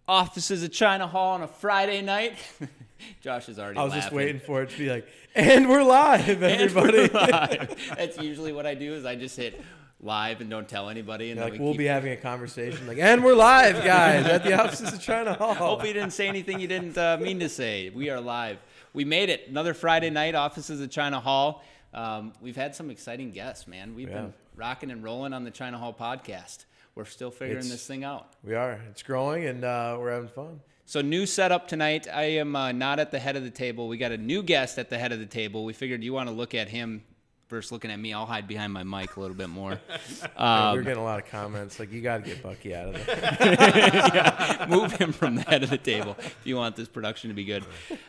offices at China Hall on a Friday night. Josh is already I was laughing. just waiting for it to be like, and we're live, everybody. And we're live. That's usually what I do is I just hit live and don't tell anybody. And Like, we'll be having a conversation like, and we're live, guys, at the offices of China Hall. Hope you didn't say anything you didn't mean to say. We are live. We made it. Another Friday night, offices at China Hall. We've had some exciting guests, man. We've been rocking and rolling on the China Hall podcast. We're still figuring this thing out. We are. It's growing, and we're having fun. So new setup tonight. I am not at the head of the table. We got a new guest at the head of the table. We figured you want to look at him versus looking at me. I'll hide behind my mic a little bit more. We're getting a lot of comments like, you got to get Bucky out of there. Yeah, move him from the head of the table if you want this production to be good.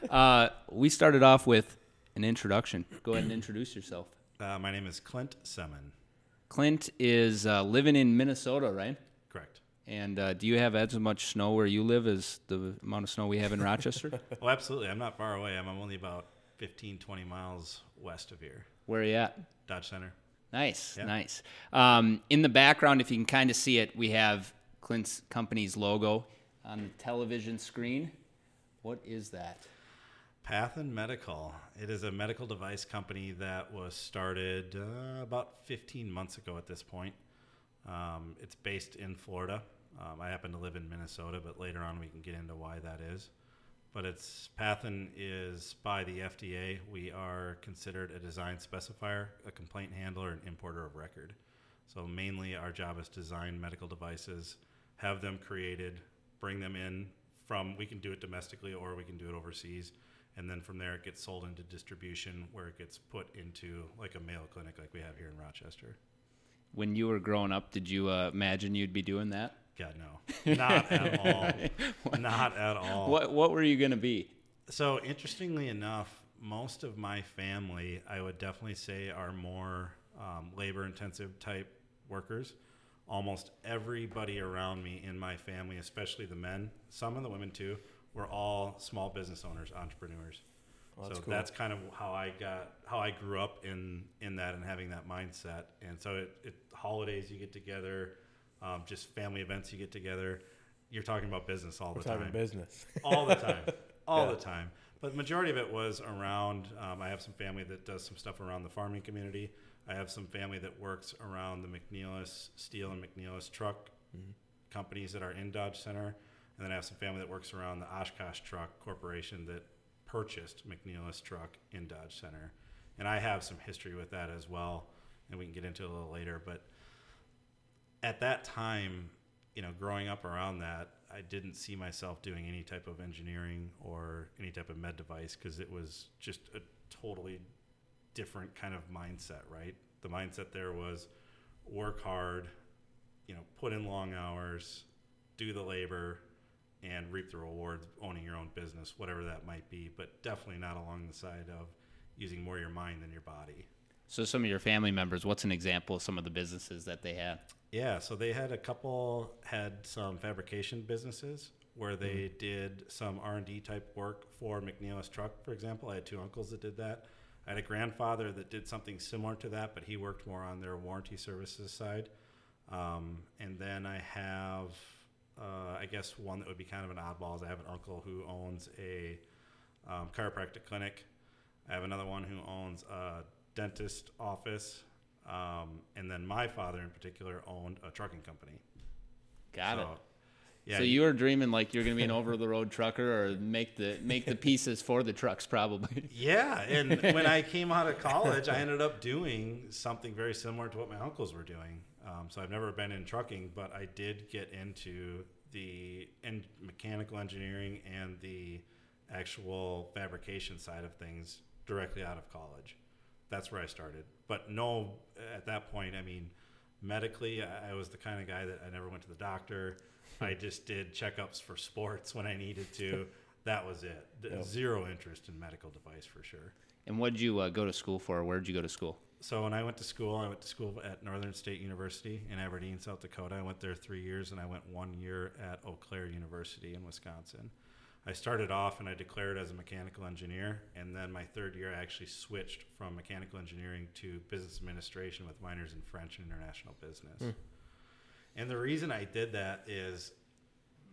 We started off with an introduction. Go ahead and introduce yourself. My name is Clint Semin. Clint is living in Minnesota, right? Correct. And do you have as much snow where you live as the amount of snow we have in Rochester? Oh, absolutely. I'm not far away. I'm only about 15, 20 miles west of here. Where are you at? Dodge Center. Nice, Yeah. nice. In the background, if you can kind of see it, we have Clint's company's logo on the television screen. What is that? Pathen Medical. It is a medical device company that was started about 15 months ago at this point. It's based in Florida. I happen to live in Minnesota, but later on we can get into why that is. But Pathen is by the FDA. We are considered a design specifier, a complaint handler, and importer of record. So mainly our job is to design medical devices, have them created, bring them in we can do it domestically or we can do it overseas. And then from there, it gets sold into distribution where it gets put into like a Mayo Clinic like we have here in Rochester. When you were growing up, did you imagine you'd be doing that? God, no. Not at all. Not at all. What were you going to be? So interestingly enough, most of my family, I would definitely say, are more labor-intensive type workers. Almost everybody around me in my family, especially the men, some of the women too, we're all small business owners, entrepreneurs. Well, that's so cool. that's kind of how I grew up in that and having that mindset. And so holidays you get together, just family events you get together. You're talking about business all the time. We're talking business. All the time. All the time. But the majority of it was around, I have some family that does some stuff around the farming community. I have some family that works around the McNeilus Steel and McNeilus Truck companies that are in Dodge Center. And then I have some family that works around the Oshkosh Truck Corporation that purchased McNeilus Truck in Dodge Center. And I have some history with that as well, and we can get into it a little later. But at that time, growing up around that, I didn't see myself doing any type of engineering or any type of med device because it was just a totally different kind of mindset, right? The mindset there was work hard, put in long hours, do the labor, and reap the rewards, owning your own business, whatever that might be, but definitely not along the side of using more your mind than your body. So some of your family members, what's an example of some of the businesses that they had? Yeah, so they had some fabrication businesses where they did some R&D type work for McNeilus Truck, for example. I had two uncles that did that. I had a grandfather that did something similar to that, but he worked more on their warranty services side. And then I have... I guess one that would be kind of an oddball is I have an uncle who owns a chiropractic clinic. I have another one who owns a dentist office. And then my father in particular owned a trucking company. Got it. Yeah, so you were dreaming like you're going to be an over-the-road trucker or make the pieces for the trucks probably. Yeah, and when I came out of college, I ended up doing something very similar to what my uncles were doing. So I've never been in trucking, but I did get into the mechanical engineering and the actual fabrication side of things directly out of college. That's where I started. But no, at that point, medically, I was the kind of guy that I never went to the doctor. I just did checkups for sports when I needed to. That was it. Zero interest in medical device for sure. And what did you go to school for? Where did you go to school? So when I went to school at Northern State University in Aberdeen, South Dakota. I went there 3 years, and I went 1 year at Eau Claire University in Wisconsin. I started off and I declared as a mechanical engineer, and then my third year I actually switched from mechanical engineering to business administration with minors in French and international business. And the reason I did that is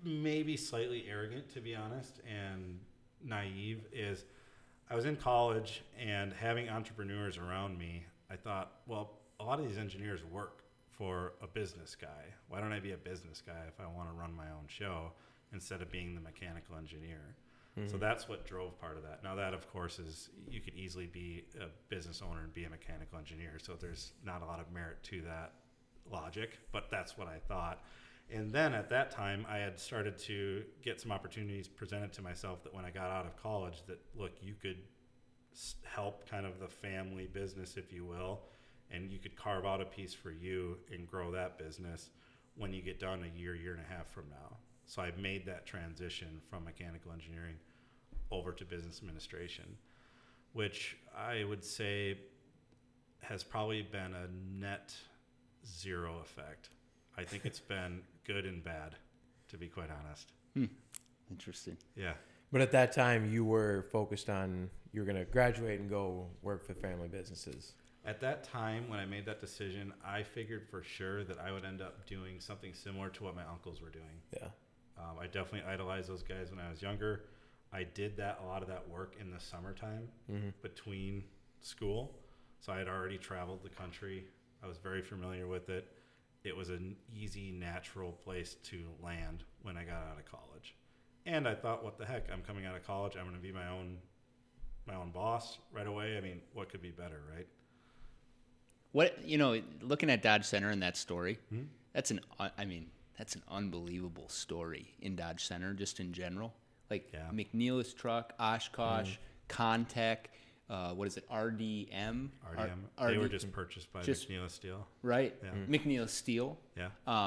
maybe slightly arrogant, to be honest, and naive, is I was in college and having entrepreneurs around me, I thought, well, a lot of these engineers work for a business guy. Why don't I be a business guy if I want to run my own show instead of being the mechanical engineer? So that's what drove part of that. Now that, of course, is you could easily be a business owner and be a mechanical engineer. So there's not a lot of merit to that logic, but that's what I thought. And then at that time, I had started to get some opportunities presented to myself that when I got out of college, that, look, you could help kind of the family business, if you will, and you could carve out a piece for you and grow that business when you get done a year and a half from now. So I made that transition from mechanical engineering over to business administration, which I would say has probably been a net zero effect. I think it's been good and bad, to be quite honest. Interesting. Yeah. But at that time, you were focused on you were going to graduate and go work for family businesses. At that time, when I made that decision, I figured for sure that I would end up doing something similar to what my uncles were doing. Yeah. I definitely idolized those guys when I was younger. I did a lot of that work in the summertime between school. So I had already traveled the country. I was very familiar with it. It was an easy, natural place to land when I got out of college. And I thought, what the heck? I'm coming out of college. I'm going to be my own boss right away. I mean, what could be better, right? What, looking at Dodge Center and that story, that's an unbelievable story in Dodge Center, just in general. Like McNeilus Truck, Oshkosh, Contech, what is it, RDM? RDM. They were just purchased by McNeilus Steel. Right. Yeah. McNeilus Steel. Yeah.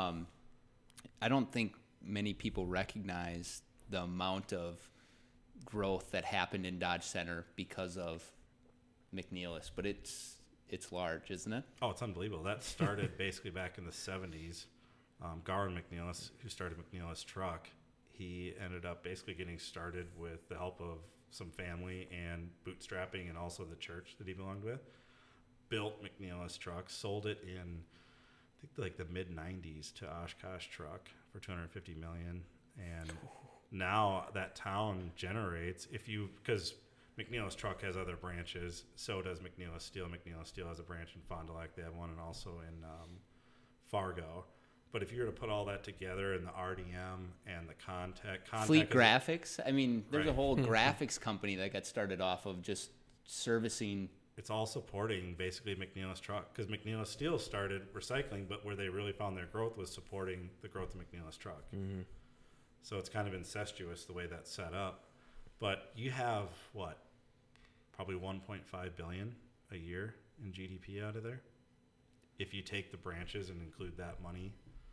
I don't think many people recognize the amount of growth that happened in Dodge Center because of McNeilus, but it's large, isn't it? Oh, it's unbelievable. That started basically back in the 70s. Garwin McNeilus, who started McNeilus Truck, he ended up basically getting started with the help of some family and bootstrapping, and also the church that he belonged with. Built McNeilus Truck, sold it in, I think, like the mid 90s to Oshkosh Truck for $250 million. And now that town generates, because McNeilus Truck has other branches, so does McNeilus Steel. McNeilus Steel has a branch in Fond du Lac. They have one, and also in Fargo. But if you were to put all that together, and the RDM and the Contech Fleet Graphics, I mean, there's a whole graphics company that got started off of just servicing. It's all supporting basically McNeilus Truck, because McNeilus Steel started recycling, but where they really found their growth was supporting the growth of McNeilus Truck. So it's kind of incestuous the way that's set up. But you have probably 1.5 billion a year in GDP out of there, if you take the branches and include that money.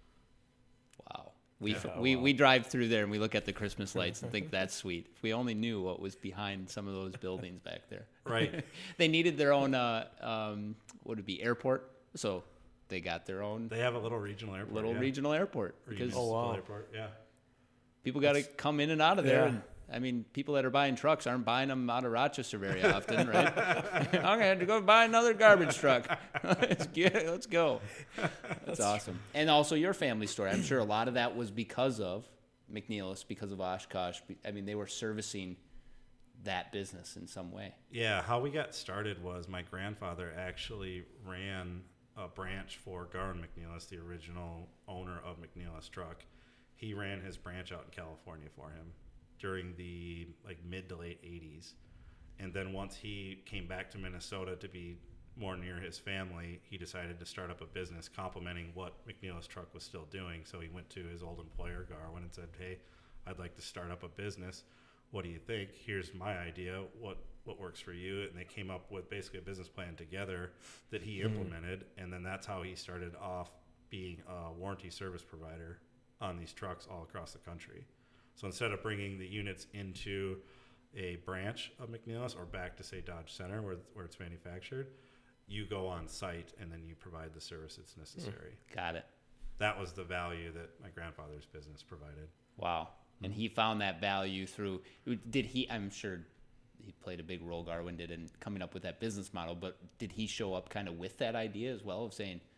Wow. We drive through there and we look at the Christmas lights and think that's sweet. If we only knew what was behind some of those buildings back there. Right. They needed their own what would it be, airport, so they got their own. They have a little regional airport. Regional airport, because airport, yeah. People got to come in and out of there. And, I mean, people that are buying trucks aren't buying them out of Rochester very often, right? I'm going to have to go buy another garbage truck. Let's go. That's awesome. And also your family story. I'm sure a lot of that was because of McNeilus, because of Oshkosh. I mean, they were servicing that business in some way. Yeah, how we got started was my grandfather actually ran a branch for Garwin McNeilus, the original owner of McNeilus Truck. He ran his branch out in California for him during the mid to late 80s. And then once he came back to Minnesota to be more near his family, he decided to start up a business complementing what McNeilus Truck was still doing. So he went to his old employer, Garwin, and said, hey, I'd like to start up a business. What do you think? Here's my idea. What works for you? And they came up with basically a business plan together that he implemented. And then that's how he started off being a warranty service provider on these trucks all across the country. So instead of bringing the units into a branch of McNeilus or back to, say, Dodge Center where it's manufactured, you go on site and then you provide the service that's necessary. Got it. That was the value that my grandfather's business provided. Wow. And he found that value through, I'm sure he played a big role, Garwin did, in coming up with that business model, but did he show up kind of with that idea as well of saying,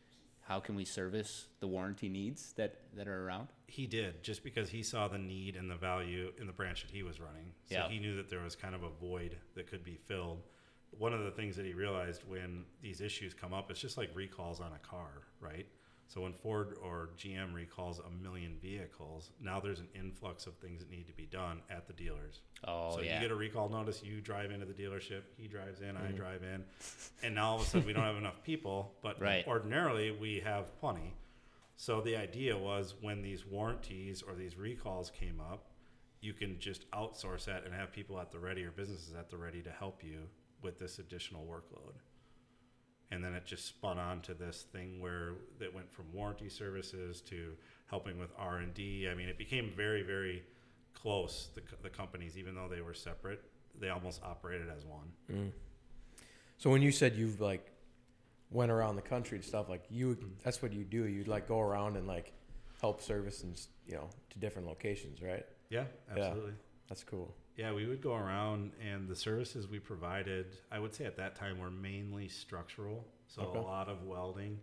how can we service the warranty needs that are around? He did, just because he saw the need and the value in the branch that he was running. So he knew that there was kind of a void that could be filled. One of the things that he realized when these issues come up, it's just like recalls on a car, right? So when Ford or GM recalls 1 million vehicles, now there's an influx of things that need to be done at the dealers. Oh, so yeah. you get a recall notice, you drive into the dealership, he drives in, I drive in, and now all of a sudden we don't have enough people, but ordinarily we have plenty. So the idea was when these warranties or these recalls came up, you can just outsource that and have people at the ready or businesses at the ready to help you with this additional workload. And then it just spun on to this thing where that went from warranty services to helping with R&D. I mean, it became very, very close, the companies, even though they were separate, they almost operated as one. Mm. So when you said you've like went around the country and stuff, like that's what you do. You'd like go around and like help service and, to different locations, right? Yeah, absolutely. Yeah, that's cool. Yeah, we would go around, and the services we provided, I would say at that time, were mainly structural, so a lot of welding.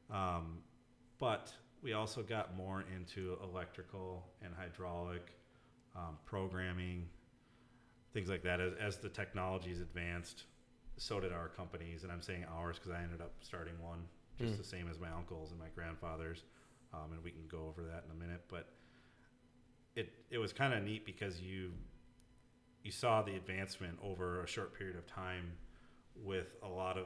But we also got more into electrical and hydraulic, programming, things like that. As the technologies advanced, so did our companies, and I'm saying ours because I ended up starting one, just the same as my uncles and my grandfathers, and we can go over that in a minute. But it was kind of neat because you saw the advancement over a short period of time with a lot of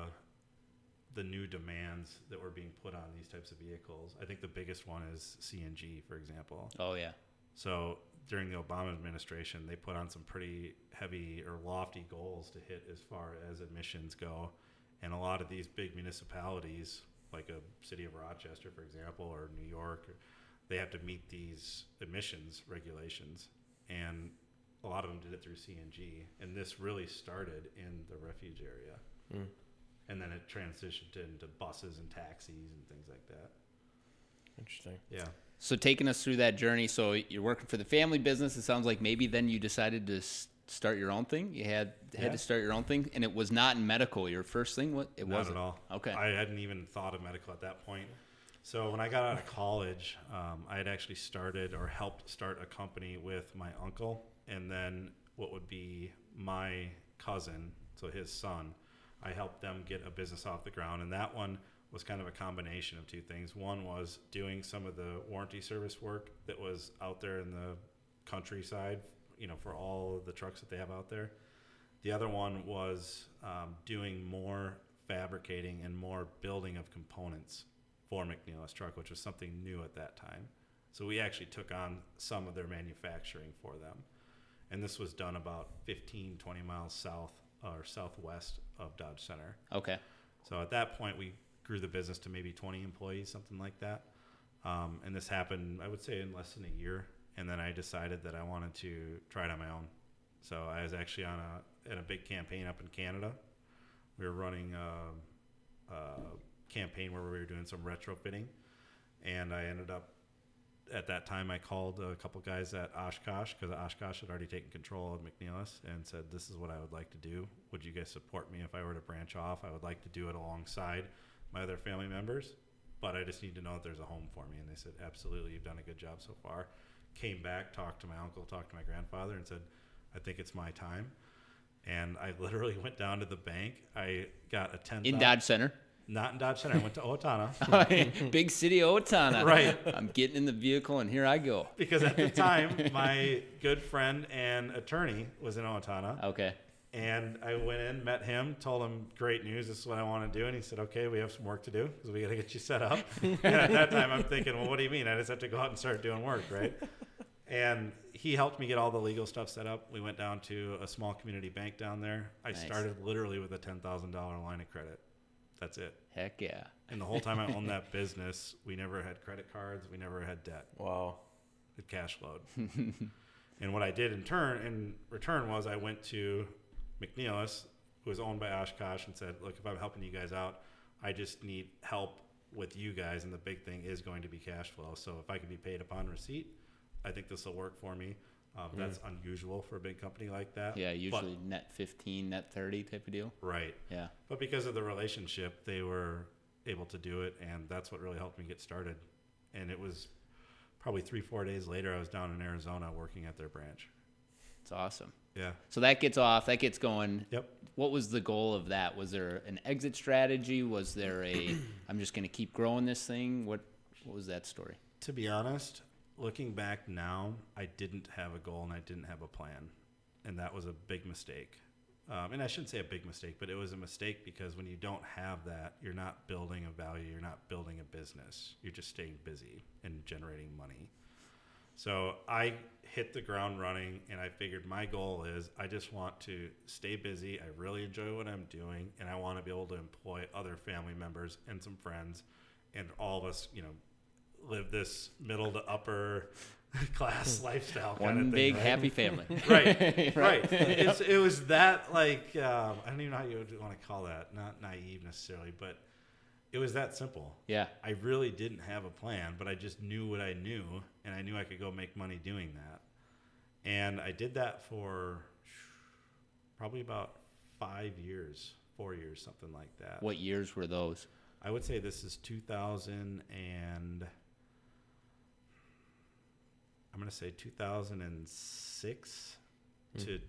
the new demands that were being put on these types of vehicles. I think the biggest one is CNG, for example. Oh, yeah. So during the Obama administration, they put on some pretty heavy or lofty goals to hit as far as emissions go. And a lot of these big municipalities, like a city of Rochester, for example, or New York, they have to meet these emissions regulations. And a lot of them did it through CNG, and this really started in the refuge area. And then it transitioned into buses and taxis and things like that. Interesting. Yeah. So taking us through that journey, so you're working for the family business. It sounds like maybe then you decided to start your own thing. You had to start your own thing, and it was not in medical. Your first thing, what? It wasn't at all. Okay. I hadn't even thought of medical at that point. So when I got out of college, I had actually started or helped start a company with my uncle, and then what would be my cousin, so his son. I helped them get a business off the ground, and that one was kind of a combination of two things. One was doing some of the warranty service work that was out there in the countryside, for all of the trucks that they have out there. The other one was doing more fabricating and more building of components for McNeilus Truck, which was something new at that time. So we actually took on some of their manufacturing for them. And this was done about 15, 20 miles south or southwest of Dodge Center. Okay. So at that point, we grew the business to maybe 20 employees, something like that. And this happened, I would say, in less than a year. And then I decided that I wanted to try it on my own. So I was actually in a big campaign up in Canada. We were running a campaign where we were doing some retrofitting. And I ended up, at that time, I called a couple guys at Oshkosh, because Oshkosh had already taken control of McNeilus, and said, this is what I would like to do. Would you guys support me if I were to branch off? I would like to do it alongside my other family members, but I just need to know that there's a home for me. And they said, absolutely, you've done a good job so far. Came back, talked to my uncle, talked to my grandfather, and said, I think it's my time. And I literally went down to the bank. I got a 10,000. In Dodge Center? Not in Dodge Center. I went to Owatonna. Big city Owatonna. Right. I'm getting in the vehicle, and here I go. Because at the time, my good friend and attorney was in Owatonna. Okay. And I went in, met him, told him, great news, this is what I want to do. And he said, okay, we have some work to do because we got to get you set up. And at that time, I'm thinking, well, what do you mean? I just have to go out and start doing work, right? And he helped me get all the legal stuff set up. We went down to a small community bank down there. I started literally with a $10,000 line of credit. That's it. Heck yeah. And the whole time I owned that business, we never had credit cards. We never had debt. Wow. It cash flowed. And what I did in return was I went to McNeilus, who was owned by Oshkosh, and said, look, if I'm helping you guys out, I just need help with you guys. And the big thing is going to be cash flow. So if I can be paid upon receipt, I think this will work for me. That's unusual for a big company like that. Yeah, usually net 15, net 30 type of deal. Right. Yeah. But because of the relationship, it able to do it, and that's what really helped me get started. And it was probably 3-4 days later, I was down in Arizona working at their branch. It's awesome. Yeah. So that gets going. Yep. What was the goal of that? Was there an exit strategy? Was there I'm just going to keep growing this thing? What was that story? To be honest, looking back now, I didn't have a goal and I didn't have a plan. And that was a big mistake. And I shouldn't say a big mistake, but it was a mistake because when you don't have that, you're not building a value, you're not building a business. You're just staying busy and generating money. So I hit the ground running, and I figured my goal is I just want to stay busy. I really enjoy what I'm doing, and I want to be able to employ other family members and some friends, and all of us, live this middle to upper class lifestyle kind of thing. One big right? happy family. Right. It was that, like, I don't even know how you would want to call that. Not naive necessarily, but it was that simple. Yeah. I really didn't have a plan, but I just knew what I knew, and I knew I could go make money doing that. And I did that for probably about 4 years, something like that. What years were those? I would say this is 2000 and I'm going to say 2006 to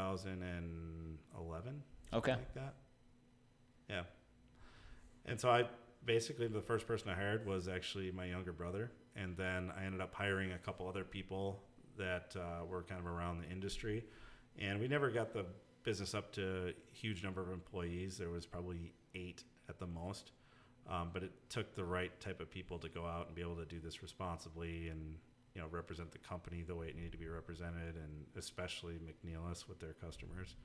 2011. Okay. Like that. Yeah. And so basically the first person I hired was actually my younger brother. And then I ended up hiring a couple other people that were kind of around the industry. And we never got the business up to a huge number of employees. There was probably 8 at the most. But it took the right type of people to go out and be able to do this responsibly and, represent the company the way it needed to be represented, and especially McNeilus with their customers.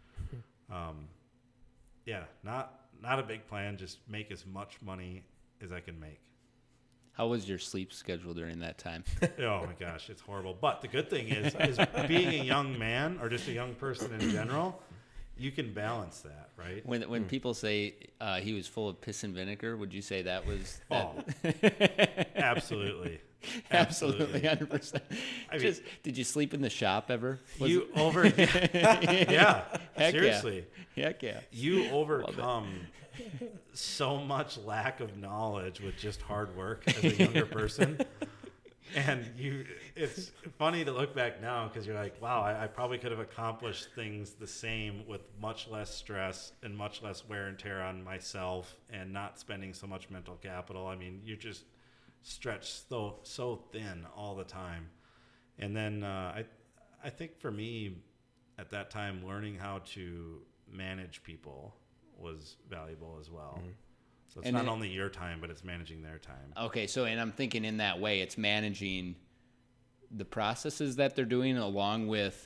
Not a big plan, just make as much money as I can make. How was your sleep schedule during that time? Oh my gosh, it's horrible. But the good thing is being a young man or just a young person in general, you can balance that, right? When people say he was full of piss and vinegar, would you say that was? Absolutely. Absolutely, 100%. Did you sleep in the shop ever? Yeah. Heck Seriously. Yeah. Heck yeah. You overcome so much lack of knowledge with just hard work as a younger person. And it's funny to look back now because you're like, wow, I probably could have accomplished things the same with much less stress and much less wear and tear on myself and not spending so much mental capital. I mean, you just stretch so thin all the time. And then I think for me at that time, learning how to manage people was valuable as well. Mm-hmm. So it's not only your time, but it's managing their time. Okay, and I'm thinking in that way, it's managing the processes that they're doing along with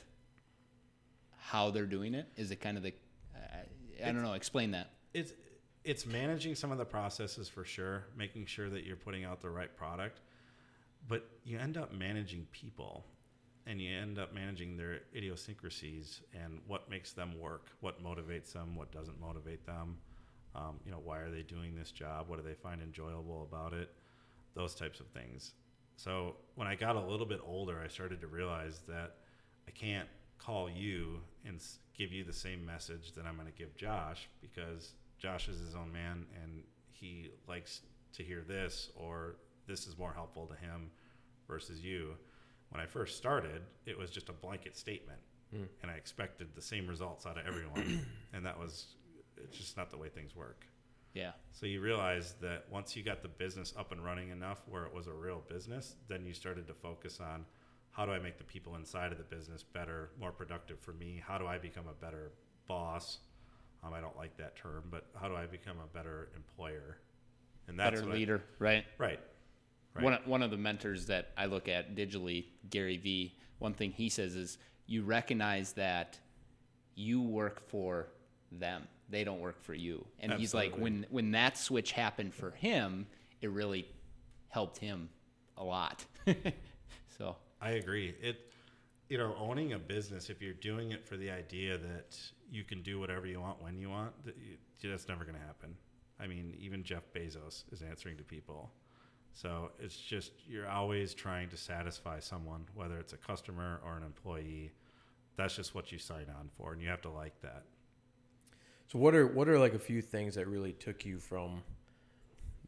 how they're doing it. Is it kind of the, I don't know, explain that. It's managing some of the processes for sure, making sure that you're putting out the right product, but you end up managing people, and you end up managing their idiosyncrasies and what makes them work, what motivates them, what doesn't motivate them. Why are they doing this job? What do they find enjoyable about it? Those types of things. So when I got a little bit older, I started to realize that I can't call you and give you the same message that I'm going to give Josh, because Josh is his own man and he likes to hear this, or this is more helpful to him versus you. When I first started, it was just a blanket statement, and I expected the same results out of everyone, and it's just not the way things work. Yeah. So you realize that once you got the business up and running enough where it was a real business, then you started to focus on, how do I make the people inside of the business better, more productive for me? How do I become a better boss? I don't like that term, but how do I become a better employer? And that's better leader, right? Right. One of the mentors that I look at digitally, Gary Vee, one thing he says is you recognize that you work for them. They don't work for you. And Absolutely. He's like, when that switch happened for him, it really helped him a lot. So I agree. Owning a business, if you're doing it for the idea that you can do whatever you want when you want, that's never going to happen. I mean, even Jeff Bezos is answering to people. So it's just, you're always trying to satisfy someone, whether it's a customer or an employee. That's just what you sign on for, and you have to like that. So what are like a few things that really took you from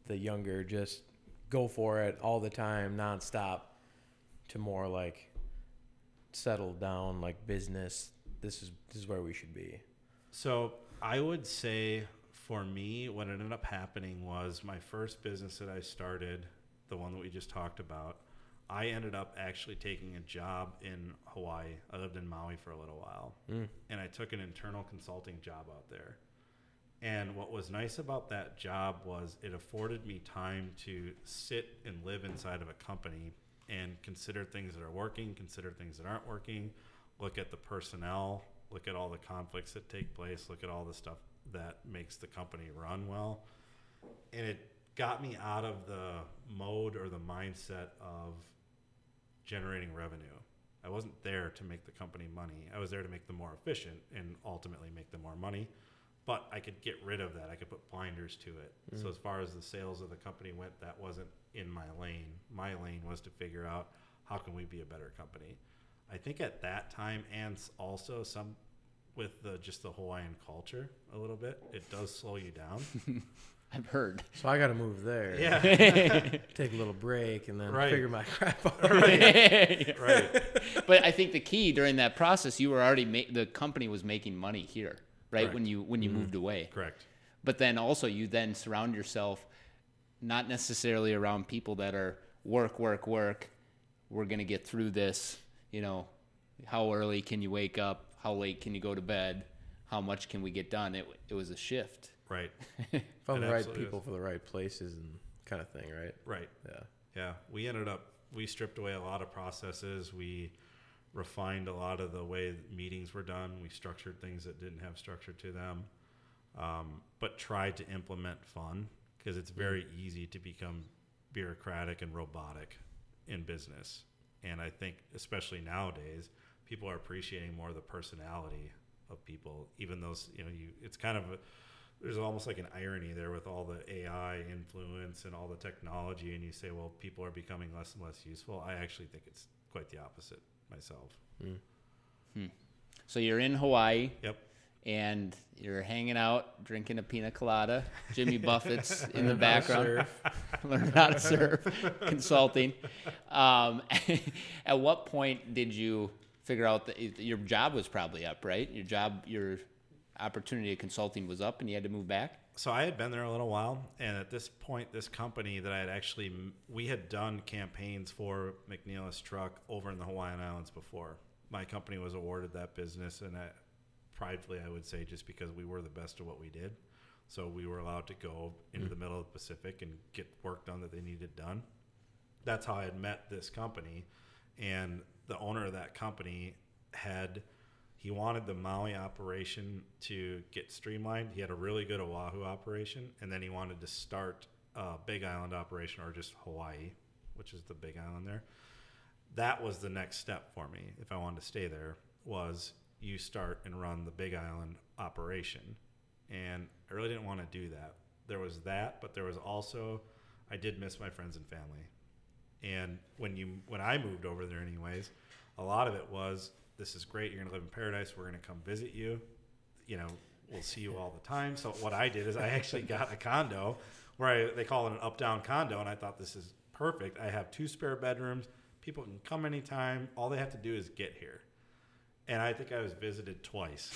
the younger just go for it all the time, nonstop, to more like settled down, like business. This is where we should be. So I would say for me, what ended up happening was my first business that I started, the one that we just talked about, I ended up actually taking a job in Hawaii. I lived in Maui for a little while, and I took an internal consulting job out there. And what was nice about that job was it afforded me time to sit and live inside of a company and consider things that are working, consider things that aren't working, look at the personnel, look at all the conflicts that take place, look at all the stuff that makes the company run well. And it got me out of the mode or the mindset of generating revenue. I wasn't there to make the company money. I was there to make them more efficient and ultimately make them more money. But I could get rid of that. I could put blinders to it. So as far as the sales of the company went, that wasn't in my lane. My lane was to figure out how can we be a better company. I think at that time, and also some with just the Hawaiian culture a little bit, it does slow you down. I've heard. So I got to move there. Yeah. Take a little break and then Right. figure my crap out. Right. Right. But I think the key during that process, you were already the company was making money here, right? Correct. When you moved away. Correct. But then also you then surround yourself not necessarily around people that are work. We're going to get through this. You know, how early can you wake up? How late can you go to bed? How much can we get done? It was a shift. Right. Found It the right absolutely people is. for the right places and kind of thing, right? Right. Yeah. Yeah. We stripped away a lot of processes. We refined a lot of the way meetings were done. We structured things that didn't have structure to them, but tried to implement fun, because it's very easy to become bureaucratic and robotic in business. And I think especially nowadays, people are appreciating more the personality of people, even those, it's kind of there's almost like an irony there with all the AI influence and all the technology, and you say, well, people are becoming less and less useful. I actually think it's quite the opposite myself. So you're in Hawaii. Yep. And you're hanging out, drinking a pina colada. Jimmy Buffett's in the background. Learn how to surf, consulting. At what point did you figure out that your job was probably up, right? Your opportunity of consulting was up, and you had to move back? So I had been there a little while, and at this point, this company that I had we had done campaigns for McNeilus Truck over in the Hawaiian Islands before. My company was awarded that business, and pridefully, I would say, just because we were the best of what we did. So we were allowed to go into the middle of the Pacific and get work done that they needed done. That's how I had met this company. And the owner of that company he wanted the Maui operation to get streamlined. He had a really good Oahu operation, and then he wanted to start a Big Island operation, or just Hawaii, which is the Big Island there. That was the next step for me, if I wanted to stay there, was you start and run the Big Island operation. And I really didn't want to do that. There was that, but there was also, I did miss my friends and family. And when I moved over there anyways, a lot of it was, this is great, you're going to live in paradise, we're going to come visit you, we'll see you all the time. So what I did is I actually got a condo where they call it an up-down condo, and I thought, this is perfect. I have 2 spare bedrooms, people can come anytime, all they have to do is get here. And I think I was visited twice.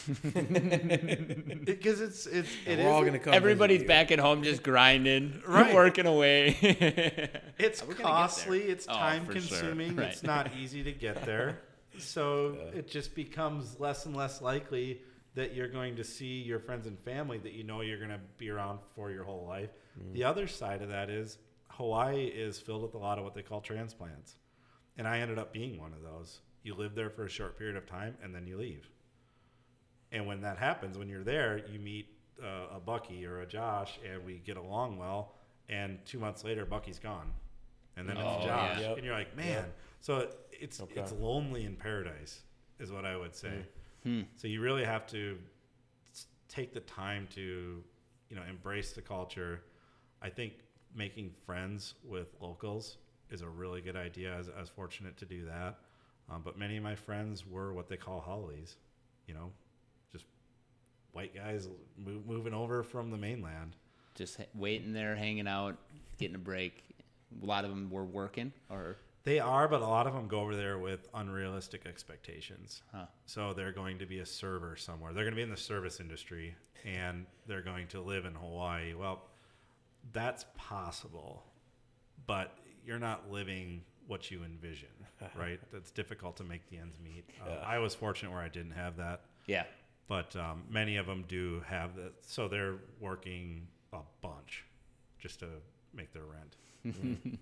Because We're all going to come. Everybody's back at home just grinding, Right. working away. It's We're gonna get costly, there. it's Oh, time for sure. consuming, Right. it's not easy to get there. So it just becomes less and less likely that you're going to see your friends and family that you're going to be around for your whole life. The other side of that is Hawaii is filled with a lot of what they call transplants. And I ended up being one of those. You live there for a short period of time, and then you leave. And when that happens, when you're there, you meet a Bucky or a Josh, and we get along well. And 2 months later, Bucky's gone, and then it's Josh, yeah. and you're like, man. So it's lonely in paradise, is what I would say. So you really have to take the time to, embrace the culture. I think making friends with locals is a really good idea. I was fortunate to do that. But many of my friends were what they call haoles, just white guys moving over from the mainland. just waiting there, hanging out, getting a break? A lot of them were working, or They are, but a lot of them go over there with unrealistic expectations. Huh. So they're going to be a server somewhere. They're going to be in the service industry, and they're going to live in Hawaii. Well, that's possible, but you're not living what you envision, right? It's difficult to make the ends meet. I was fortunate where I didn't have that. yeah. But many of them do have that. So they're working a bunch just to make their rent.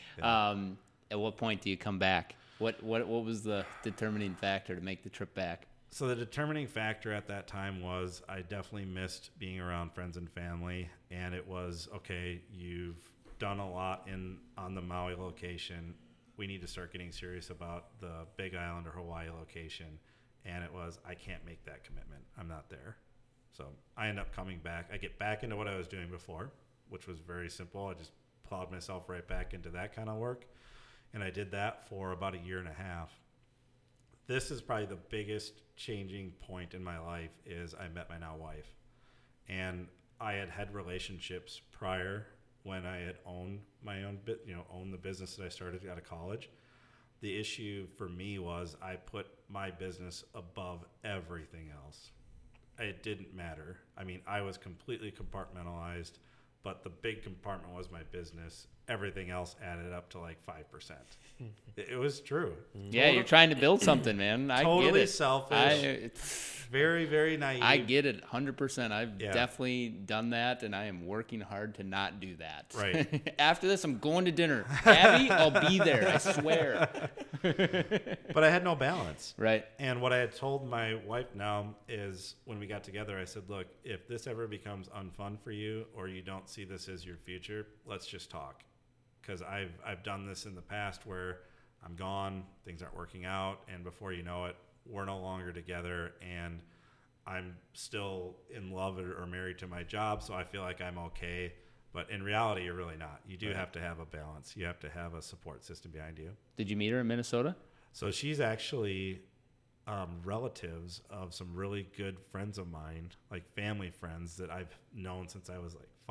At what point do you come back? What was the determining factor to make the trip back? So the determining factor at that time was I definitely missed being around friends and family. And it was, okay, you've done a lot on the Maui location. We need to start getting serious about the Big Island or Hawaii location. And it was, I can't make that commitment. I'm not there. So I end up coming back. I get back into what I was doing before, which was very simple. I just plowed myself right back into that kind of work. And I did that for about a year and a half. This is probably the biggest changing point in my life is I met my now wife. And I had relationships prior when I had owned my own, owned the business that I started out of college. The issue for me was I put my business above everything else. It didn't matter. I mean, I was completely compartmentalized, but the big compartment was my business. Everything else added up to like 5%. It was true. Yeah, you're trying to build something, man. I Totally get it. selfish. Very, very naive. I get it 100%. I've Yeah. definitely done that, and I am working hard to not do that. Right. After this, I'm going to dinner. Abby, I'll be there. I swear. But I had no balance. Right. And what I had told my wife now is when we got together, I said, look, if this ever becomes unfun for you or you don't see this as your future, let's just talk. Because I've done this in the past where I'm gone, things aren't working out, and before you know it, we're no longer together, and I'm still in love or married to my job, so I feel like I'm okay. But in reality, you're really not. You do have to have a balance. You have to have a support system behind you. Did you meet her in Minnesota? So she's actually relatives of some really good friends of mine, like family friends that I've known since I was like 5.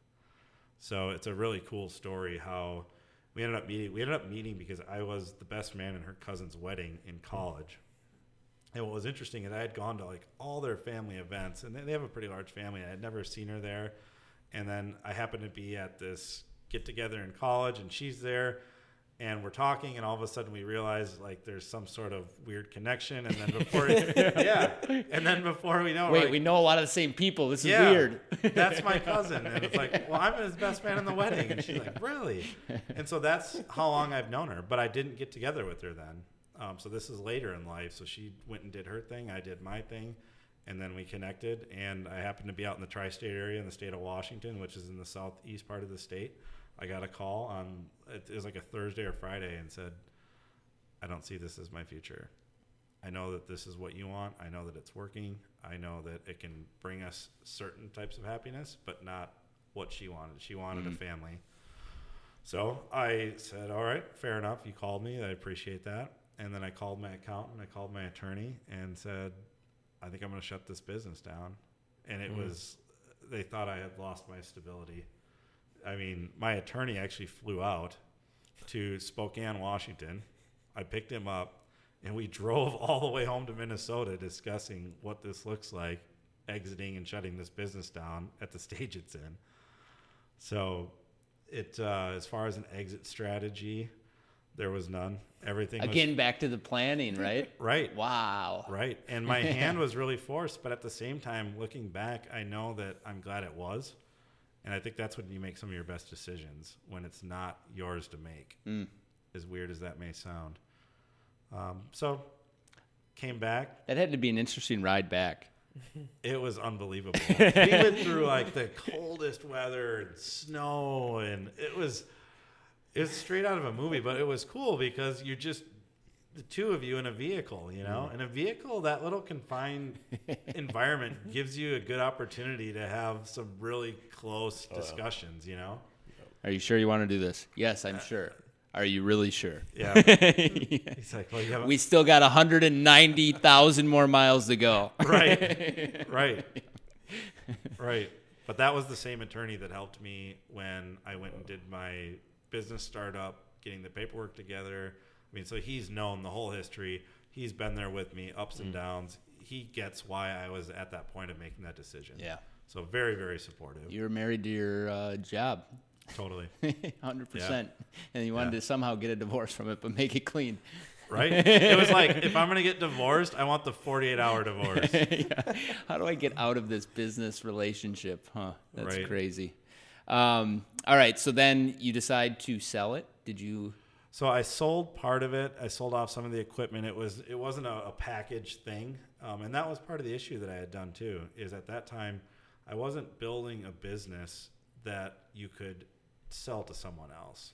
So it's a really cool story how we ended up meeting. We ended up meeting because I was the best man in her cousin's wedding in college. And what was interesting is I had gone to like all their family events, and they have a pretty large family. I had never seen her there. And then I happened to be at this get together in college, and she's there, and we're talking, and all of a sudden we realize like there's some sort of weird connection. And then before, and then before we know, Wait, like, we know a lot of the same people. This is yeah, weird. That's my cousin. And it's like, well, I'm his best man in the wedding. And she's like, really? And so that's how long I've known her. But I didn't get together with her then. So this is later in life. So she went and did her thing. I did my thing. And then we connected. And I happened to be out in the tri-state area in the state of Washington, which is in the southeast part of the state. I got a call on, it was like a Thursday or Friday, and said, I don't see this as my future. I know that this is what you want. I know that it's working. I know that it can bring us certain types of happiness, but not what she wanted. She wanted a family. So I said, all right, fair enough. You called me. I appreciate that. And then I called my accountant. I called my attorney and said, I think I'm going to shut this business down. And it was, they thought I had lost my stability. I mean, my attorney actually flew out to Spokane, Washington. I picked him up, and we drove all the way home to Minnesota discussing what this looks like, exiting and shutting this business down at the stage it's in. So it, as far as an exit strategy, there was none. Everything Again, back to the planning, right? Right. Wow. Right. And my hand was really forced, but at the same time, looking back, I know that I'm glad it was. And I think that's when you make some of your best decisions, when it's not yours to make, as weird as that may sound. So came back. That had to be an interesting ride back. It was unbelievable. We went through like the coldest weather and snow, and it was straight out of a movie, but it was cool because you're just the two of you in a vehicle, you know? In a vehicle, that little confined environment gives you a good opportunity to have some really close discussions, you know? Are you sure you want to do this? Yes, I'm sure. Are you really sure? Yeah. He's like, well, you haven't... We still got 190,000 more miles to go. Right. But that was the same attorney that helped me when I went and did my business startup, getting the paperwork together. I mean, so he's known the whole history. He's been there with me, ups and downs. He gets why I was at that point of making that decision. Yeah. So very, very supportive. You were married to your job. Totally. 100%. Yeah. And you wanted to somehow get a divorce from it, but make it clean. Right? It was like, if I'm going to get divorced, I want the 48-hour divorce. Yeah. How do I get out of this business relationship? Huh? That's Right. crazy. All right. So then you decide to sell it. Did you? So I sold part of it. I sold off some of the equipment. It wasn't a package thing. And that was part of the issue that I had done too, is at that time, I wasn't building a business that you could sell to someone else.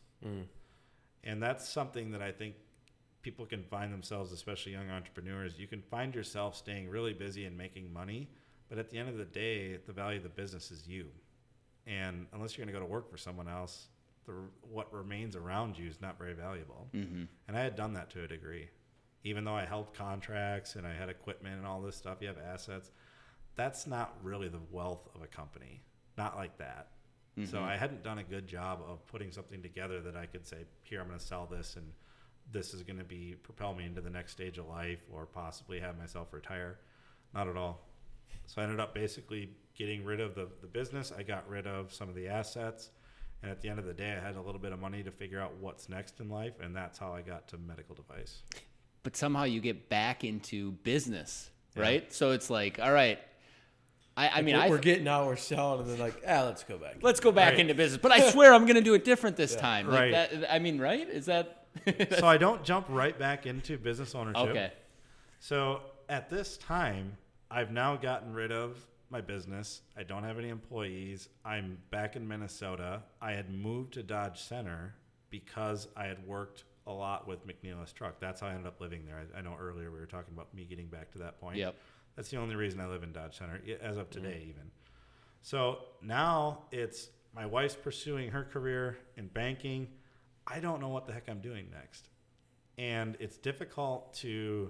And that's something that I think people can find themselves, especially young entrepreneurs. You can find yourself staying really busy and making money, but at the end of the day, the value of the business is you. And unless you're going to go to work for someone else, what remains around you is not very valuable. Mm-hmm. And I had done that to a degree. Even though I held contracts and I had equipment and all this stuff, you have assets, that's not really the wealth of a company. Not like that. Mm-hmm. So I hadn't done a good job of putting something together that I could say, here, I'm going to sell this, and this is going to propel me into the next stage of life, or possibly have myself retire. Not at all. So I ended up basically getting rid of the business. I got rid of some of the assets. And at the end of the day, I had a little bit of money to figure out what's next in life. And that's how I got to medical device. But somehow you get back into business, right? So it's like, all right. I mean, we're getting out, we're selling, and then like, let's go back. Let's go back into business. But I swear I'm going to do it different this time. Like Right. that, I mean, right? Is that? So I don't jump right back into business ownership. Okay. So at this time, I've now gotten rid of my business. I don't have any employees. I'm back in Minnesota. I had moved to Dodge Center because I had worked a lot with McNeilus Truck. That's how I ended up living there. I know earlier we were talking about me getting back to that point. Yep. That's the only reason I live in Dodge Center, as of today even. So now it's my wife's pursuing her career in banking. I don't know what the heck I'm doing next. And it's difficult to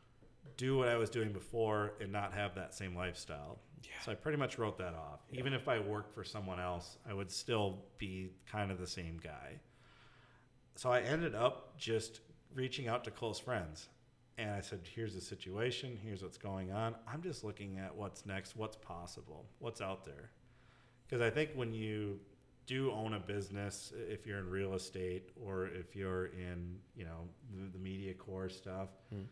do what I was doing before and not have that same lifestyle. Yeah. So I pretty much wrote that off. Yeah. Even if I worked for someone else, I would still be kind of the same guy. So I ended up just reaching out to close friends. And I said, here's the situation. Here's what's going on. I'm just looking at what's next, what's possible, what's out there. Because I think when you do own a business, if you're in real estate or if you're in, the media core stuff,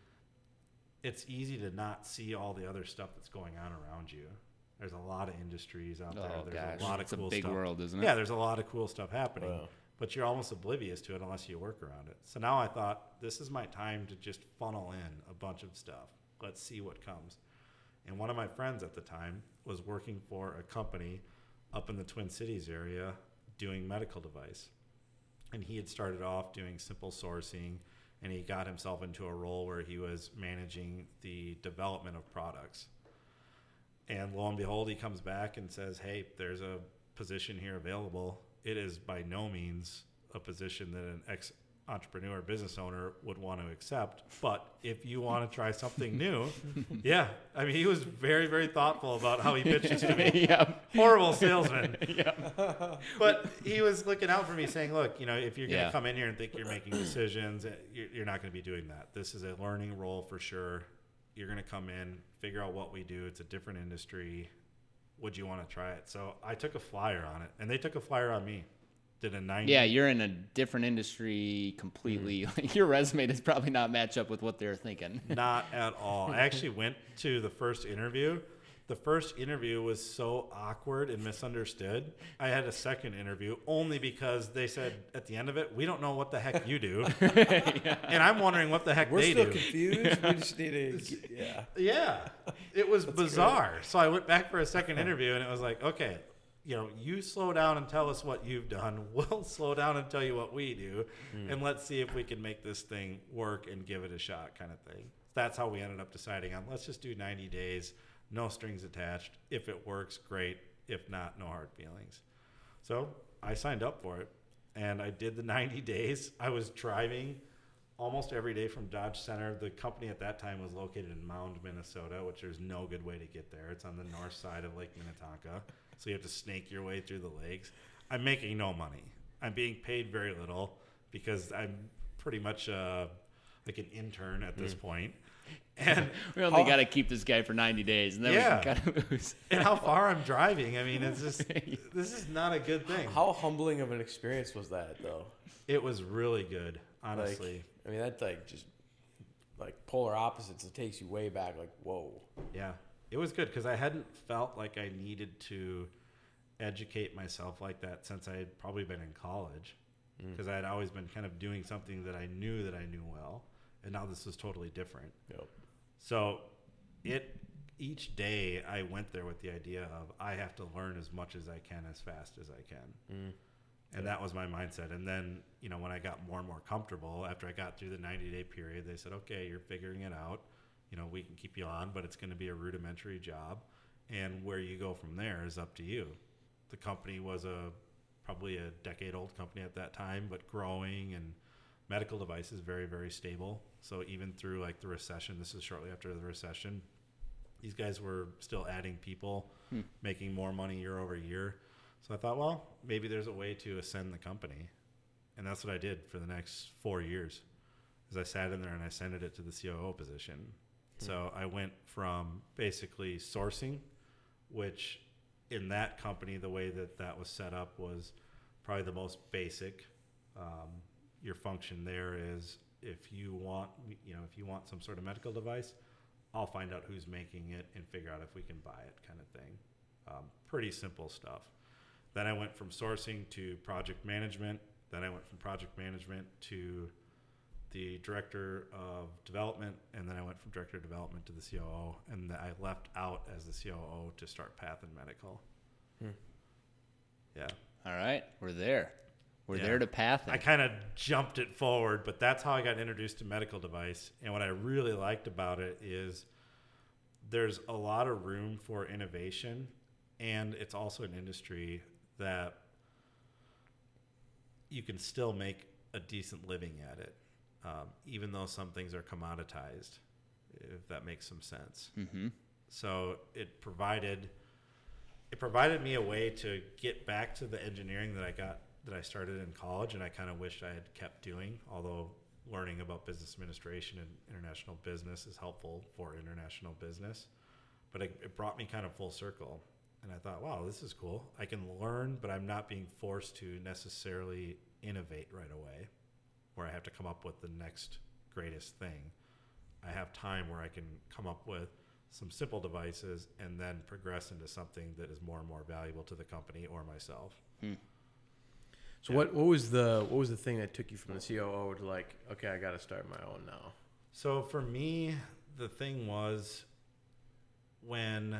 it's easy to not see all the other stuff that's going on around you. There's a lot of industries out there. There's a lot of it's cool a big stuff. world, isn't it? Yeah, there's a lot of cool stuff happening. Wow. But you're almost oblivious to it unless you work around it. So now I thought, this is my time to just funnel in a bunch of stuff. Let's see what comes. And one of my friends at the time was working for a company up in the Twin Cities area doing medical device. And he had started off doing simple sourcing, and he got himself into a role where he was managing the development of products. And lo and behold, he comes back and says, hey, there's a position here available. It is by no means a position that an ex-entrepreneur business owner would want to accept. But if you want to try something new, yeah. I mean, he was very, very thoughtful about how he pitched this to me. Yeah. Horrible salesman. Yeah. But he was looking out for me saying, look, if you're going to come in here and think you're making decisions, you're not going to be doing that. This is a learning role for sure. You're going to come in, figure out what we do. It's a different industry. Would you want to try it? So I took a flyer on it, and they took a flyer on me. Did a 90. Yeah, you're in a different industry completely. Your resume does probably not match up with what they're thinking. Not at all. I actually went to the first interview. The first interview was so awkward and misunderstood. I had a second interview only because they said at the end of it, we don't know what the heck you do. Yeah. And I'm wondering what the heck We're they still do. confused. We just need to, yeah. Yeah. It was bizarre. Great. So I went back for a second interview, and it was like, okay, you slow down and tell us what you've done. We'll slow down and tell you what we do. And let's see if we can make this thing work and give it a shot kind of thing. That's how we ended up deciding on, let's just do 90 days. No strings attached. If it works, great. If not, no hard feelings. So I signed up for it, and I did the 90 days. I was driving almost every day from Dodge Center. The company at that time was located in Mound, Minnesota, which there's no good way to get there. It's on the north side of Lake Minnetonka, so you have to snake your way through the lakes. I'm making no money. I'm being paid very little because I'm pretty much like an intern at this point. And we only got to keep this guy for 90 days, and then we can kind of lose. And how far I'm driving, I mean, it's just this is not a good thing. How humbling of an experience was that, though? It was really good, honestly. I mean, that's like just like polar opposites. It takes you way back. Like, whoa. Yeah, it was good because I hadn't felt like I needed to educate myself like that since I had probably been in college, because I had always been kind of doing something that I knew well, and now this was totally different. Yep. So each day I went there with the idea of I have to learn as much as I can as fast as I can. And that was my mindset. And then, when I got more and more comfortable after I got through the 90-day period, they said, okay, you're figuring it out. We can keep you on, but it's going to be a rudimentary job. And where you go from there is up to you. The company was probably a decade-old company at that time, but growing, and medical devices very, very stable. So even through like the recession, this is shortly after the recession, these guys were still adding people, making more money year over year. So I thought, well, maybe there's a way to ascend the company. And that's what I did for the next 4 years. As I sat in there and I ascended it to the COO position. So I went from basically sourcing, which in that company, the way that was set up was probably the most basic. Your function there is if you want some sort of medical device, I'll find out who's making it and figure out if we can buy it, kind of thing. Pretty simple stuff. Then I went from sourcing to project management. Then I went from project management to the director of development, and then I went from director of development to the COO, and I left out as the COO to start Pathen Medical. Yeah. All right, we're there. We're there to Pathen. I kind of jumped it forward, but that's how I got introduced to medical device. And what I really liked about it is there's a lot of room for innovation, and it's also an industry that you can still make a decent living at it, even though some things are commoditized, if that makes some sense. So it provided me a way to get back to the engineering that I started in college, and I kind of wished I had kept doing, although learning about business administration and international business is helpful for international business. But it brought me kind of full circle. And I thought, wow, this is cool. I can learn, but I'm not being forced to necessarily innovate right away, where I have to come up with the next greatest thing. I have time where I can come up with some simple devices and then progress into something that is more and more valuable to the company or myself. So what was the thing that took you from the COO to like, okay, I got to start my own now? So for me, the thing was when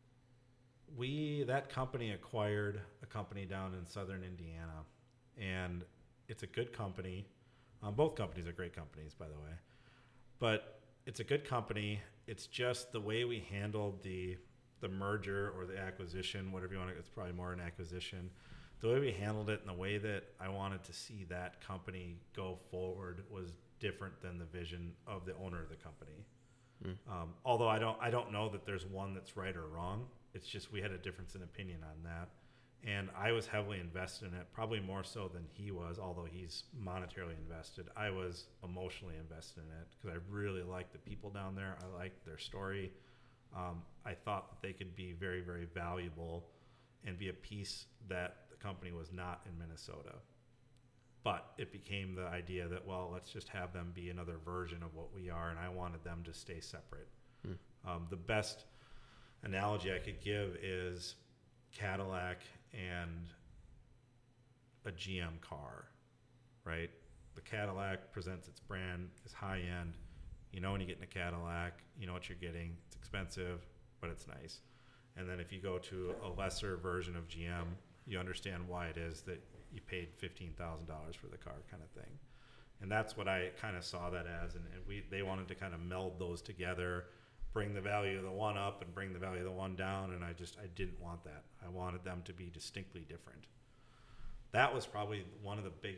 that company acquired a company down in southern Indiana, and it's a good company. Both companies are great companies, by the way, but it's a good company. It's just the way we handled the merger or the acquisition, whatever you want to, it's probably more an acquisition. The way we handled it and the way that I wanted to see that company go forward was different than the vision of the owner of the company. Although I don't know that there's one that's right or wrong. It's just we had a difference in opinion on that. And I was heavily invested in it, probably more so than he was, although he's monetarily invested. I was emotionally invested in it because I really liked the people down there. I liked their story. I thought that they could be very, very valuable and be a piece that the company was not in Minnesota. But it became the idea that, well, let's just have them be another version of what we are, and I wanted them to stay separate. The best analogy I could give is Cadillac and a GM car, right? The Cadillac presents its brand as high end. You know when you get in a Cadillac, you know what you're getting. It's expensive, but it's nice. And then if you go to a lesser version of GM, you understand why it is that you paid $15,000 for the car, kind of thing. And that's what I kind of saw that as. And they wanted to kind of meld those together, bring the value of the one up and bring the value of the one down. And I didn't want that. I wanted them to be distinctly different. That was probably one of the biggest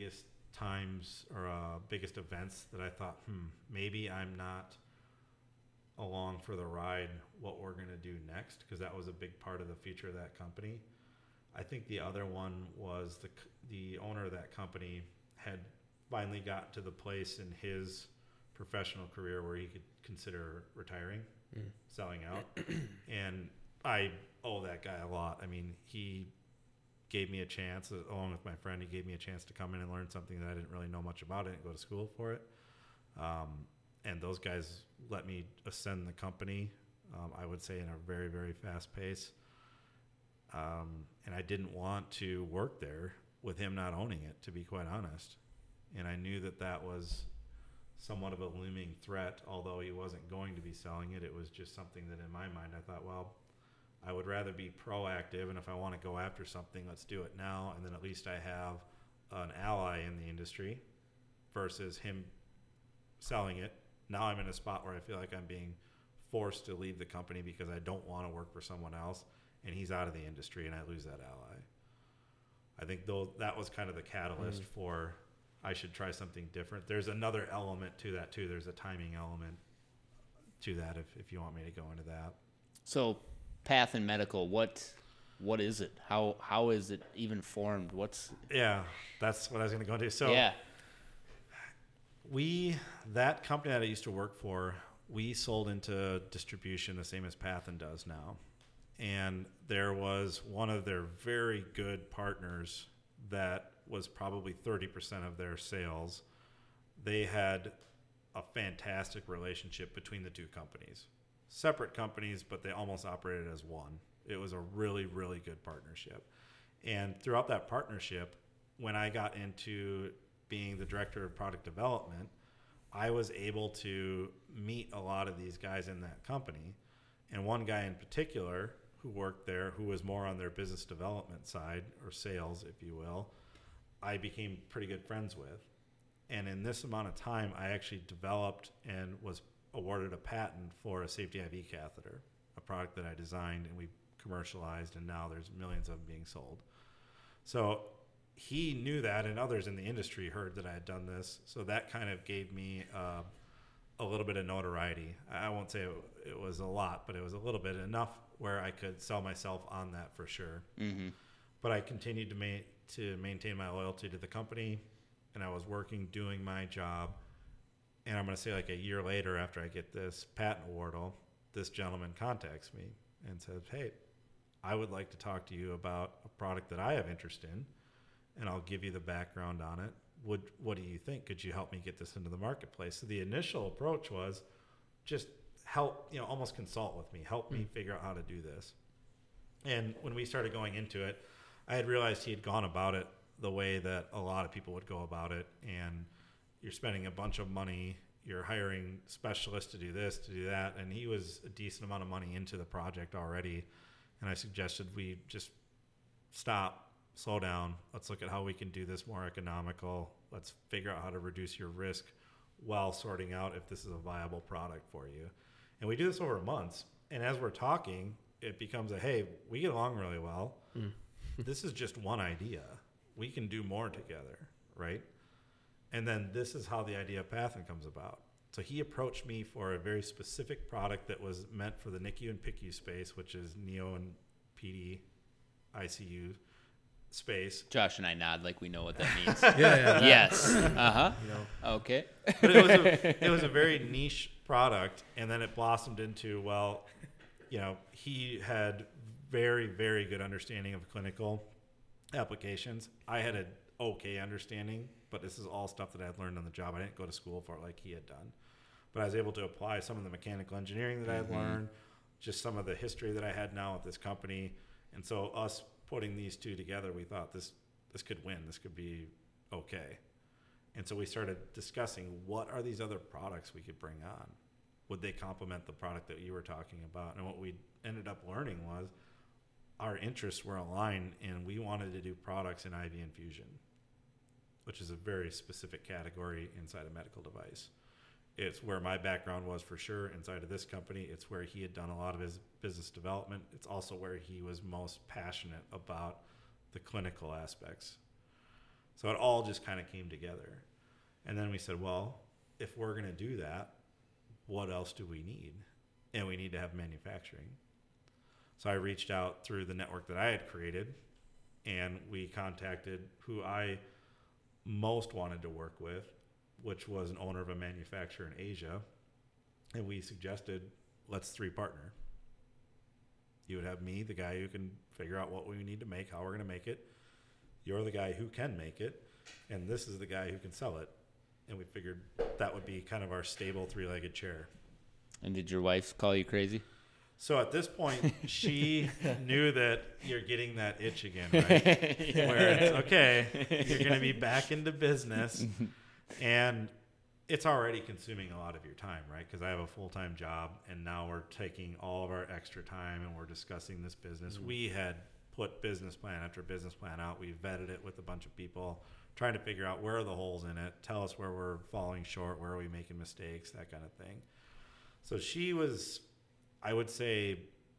times or biggest events that I thought, maybe I'm not along for the ride what we're going to do next, because that was a big part of the future of that company. I think the other one was the owner of that company had finally got to the place in his professional career where he could consider retiring, selling out. And I owe that guy a lot. I mean, he gave me a chance, along with my friend, he gave me a chance to come in and learn something that I didn't really know much about. I didn't go to school for it. And those guys let me ascend the company, I would say, in a very, very fast pace. And I didn't want to work there with him not owning it, to be quite honest. And I knew that that was somewhat of a looming threat, although he wasn't going to be selling it. It was just something that in my mind I thought, well, I would rather be proactive, and if I want to go after something, let's do it now, and then at least I have an ally in the industry versus him selling it. Now I'm in a spot where I feel like I'm being forced to leave the company because I don't want to work for someone else, and he's out of the industry, and I lose that ally. I think that was kind of the catalyst for I should try something different. There's another element to that too. There's a timing element to that if you want me to go into that. So Path and Medical, what is it? How is it even formed? Yeah, that's what I was going to go into. So yeah. That company that I used to work for, we sold into distribution the same as Pathen does now. And there was one of their very good partners that was probably 30% of their sales. They had a fantastic relationship between the two companies. Separate companies, but they almost operated as one. It was a really, really good partnership. And throughout that partnership, when I got into being the director of product development, I was able to meet a lot of these guys in that company. And one guy in particular who worked there, who was more on their business development side, or sales, if you will, I became pretty good friends with. And in this amount of time, I actually developed and was awarded a patent for a safety IV catheter, a product that I designed and we commercialized, and now there's millions of them being sold. So he knew that, and others in the industry heard that I had done this. So that kind of gave me a little bit of notoriety. I won't say it was a lot, but it was a little bit, enough where I could sell myself on that for sure. Mm-hmm. But I continued to maintain my loyalty to the company, and I was working, doing my job. And I'm going to say, like, a year later, after I get this patent award, this gentleman contacts me and says, hey, I would like to talk to you about a product that I have interest in, and I'll give you the background on it. What do you think? Could you help me get this into the marketplace? So the initial approach was just help, almost consult with me, help me figure out how to do this. And when we started going into it, I had realized he had gone about it the way that a lot of people would go about it. And you're spending a bunch of money, you're hiring specialists to do this, to do that. And he was a decent amount of money into the project already. And I suggested we just stop, slow down. Let's look at how we can do this more economical. Let's figure out how to reduce your risk while sorting out if this is a viable product for you. And we do this over months. And as we're talking, it becomes hey, we get along really well. This is just one idea. We can do more together, right? And then this is how the idea of Pathen comes about. So he approached me for a very specific product that was meant for the NICU and PICU space, which is neo and PD ICU space. Josh and I nod like we know what that means. Yeah. Yes. Uh-huh. Okay. But it was a very niche product, and then it blossomed into, he had very, very good understanding of clinical applications. I had an okay understanding, but this is all stuff that I had learned on the job. I didn't go to school for it like he had done. But I was able to apply some of the mechanical engineering that I had learned, just some of the history that I had now with this company. And so us putting these two together, we thought this could win. This could be okay. And so we started discussing, what are these other products we could bring on? Would they complement the product that you were talking about? And what we ended up learning was our interests were aligned, and we wanted to do products in IV infusion, which is a very specific category inside a medical device. It's where my background was for sure inside of this company. It's where he had done a lot of his business development. It's also where he was most passionate about the clinical aspects. So it all just kind of came together. And then we said, well, if we're going to do that, what else do we need? And we need to have manufacturing. So I reached out through the network that I had created, and we contacted who I most wanted to work with, which was an owner of a manufacturer in Asia. And we suggested, let's 3 partner. You would have me, the guy who can figure out what we need to make, how we're going to make it. You're the guy who can make it, and this is the guy who can sell it. And we figured that would be kind of our stable 3-legged chair. And did your wife call you crazy? So at this point, she knew that you're getting that itch again, right? Yeah. Where it's, okay, you're going to be back into business, and it's already consuming a lot of your time, right? Because I have a full-time job, and now we're taking all of our extra time, and we're discussing this business. Mm-hmm. We had put business plan after business plan out. We vetted it with a bunch of people, trying to figure out where are the holes in it, tell us where we're falling short, where are we making mistakes, that kind of thing. So she was, I would say,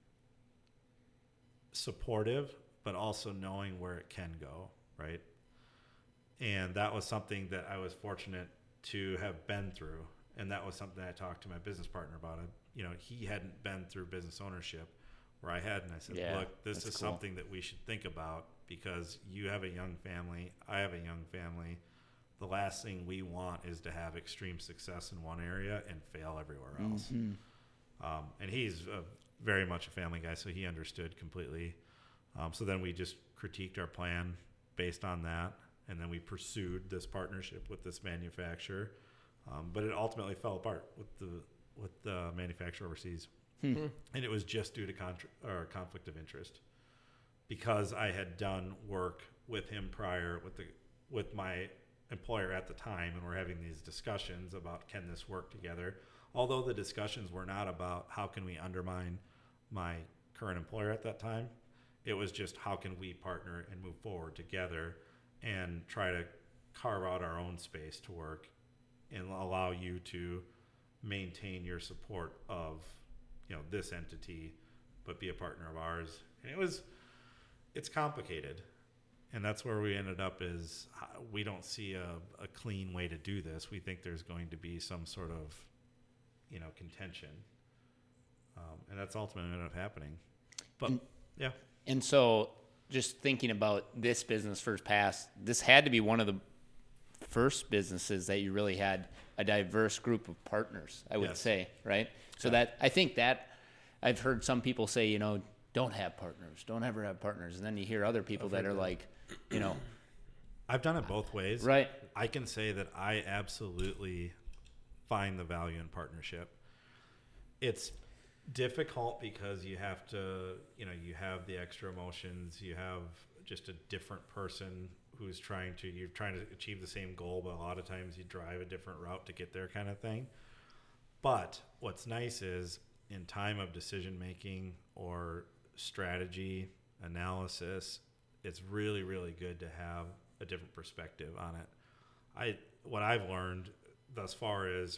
supportive, but also knowing where it can go, right? And that was something that I was fortunate to have been through. And that was something I talked to my business partner about. You know, he hadn't been through business ownership where I had. And I said, look, this is cool. Something that we should think about, because you have a young family. I have a young family. The last thing we want is to have extreme success in one area and fail everywhere else. Mm-hmm. And he's very much a family guy, so he understood completely. So then we just critiqued our plan based on that, and then we pursued this partnership with this manufacturer. But it ultimately fell apart with the manufacturer overseas. Mm-hmm. And it was just due to conflict of interest, because I had done work with him prior with my employer at the time, and we're having these discussions about, can this work together? Although the discussions were not about how can we undermine my current employer at that time, it was just how can we partner and move forward together and try to carve out our own space to work and allow you to maintain your support of, you know, this entity, but be a partner of ours. And it's complicated. And that's where we ended up, is we don't see a clean way to do this. We think there's going to be some sort of, you know, contention. And that's ultimately ended up happening. But, yeah. And so just thinking about this business First Pass, this had to be one of the first businesses that you really had a diverse group of partners, I would say, right? So that, I think that I've heard some people say, you know, don't have partners, don't ever have partners. And then you hear other people that are like, you know. I've done it both ways. Right. I can say that I absolutely find the value in partnership. It's difficult because you have to, you know, you have the extra emotions, you have just a different person who's you're trying to achieve the same goal, but a lot of times you drive a different route to get there, kind of thing. But what's nice is, in time of decision making or strategy analysis, it's really, really good to have a different perspective on it. What I've learned thus far is,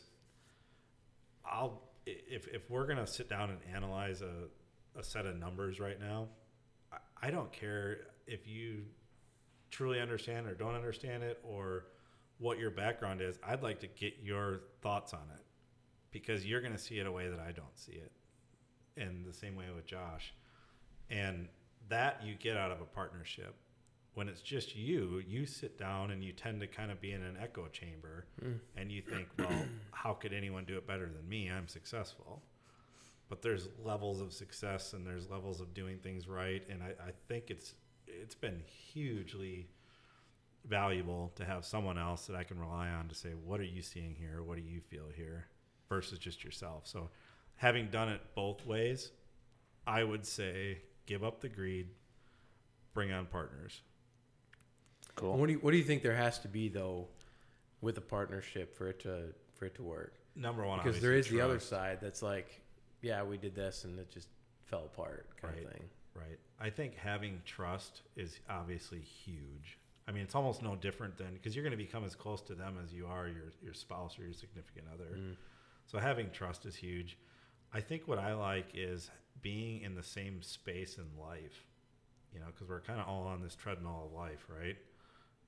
if we're gonna sit down and analyze a set of numbers right now, I don't care if you truly understand or don't understand it, or what your background is. I'd like to get your thoughts on it, because you're gonna see it a way that I don't see it, and the same way with Josh. And that you get out of a partnership. When it's just you sit down and you tend to kind of be in an echo chamber, and you think, well, how could anyone do it better than me? I'm successful. But there's levels of success and there's levels of doing things right. And I think it's been hugely valuable to have someone else that I can rely on to say, what are you seeing here? What do you feel here? Versus just yourself. So having done it both ways, I would say give up the greed, bring on partners. Cool. What do you think there has to be, though, with a partnership for it to work? Number one, because there is trust. The other side that's like, yeah, we did this and it just fell apart, kind of thing. Right. I think having trust is obviously huge. I mean, it's almost no different than, because you're going to become as close to them as you are your spouse or your significant other. So having trust is huge. I think what I like is being in the same space in life, you know, because we're kind of all on this treadmill of life, right?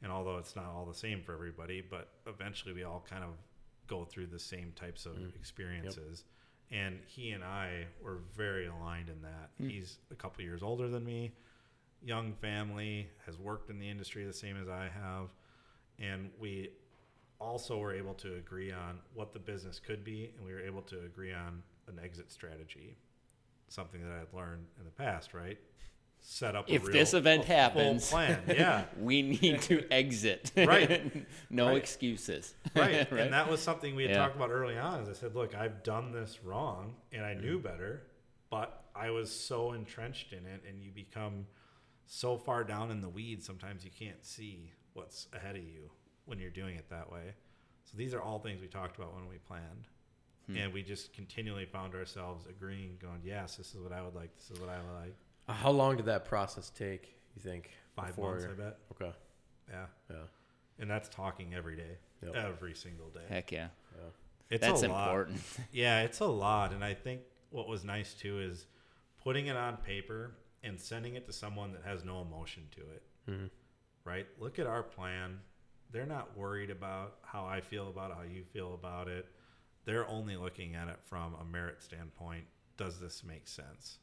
And although it's not all the same for everybody, but eventually we all kind of go through the same types of experiences. Yep. And he and I were very aligned in that. He's a couple years older than me, young family, has worked in the industry the same as I have. And we also were able to agree on what the business could be, and we were able to agree on an exit strategy, something that I had learned in the past, right? Set up if this event happens, full plan. Yeah, we need to exit. Right. No right. excuses. Right. And that was something we had talked about early on. As I said, look, I've done this wrong, and I knew better, but I was so entrenched in it, and you become so far down in the weeds, sometimes you can't see what's ahead of you when you're doing it that way. So these are all things we talked about when we planned. And we just continually found ourselves agreeing, going, yes, this is what I would like. This is what I would like. How long did that process take, you think? 5 months, I bet. Okay. Yeah. And that's talking every day, every single day. Heck yeah. That's important. Yeah, it's a lot. And I think what was nice, too, is putting it on paper and sending it to someone that has no emotion to it, right? Look at our plan. They're not worried about how I feel about it, how you feel about it. They're only looking at it from a merit standpoint. Does this make sense?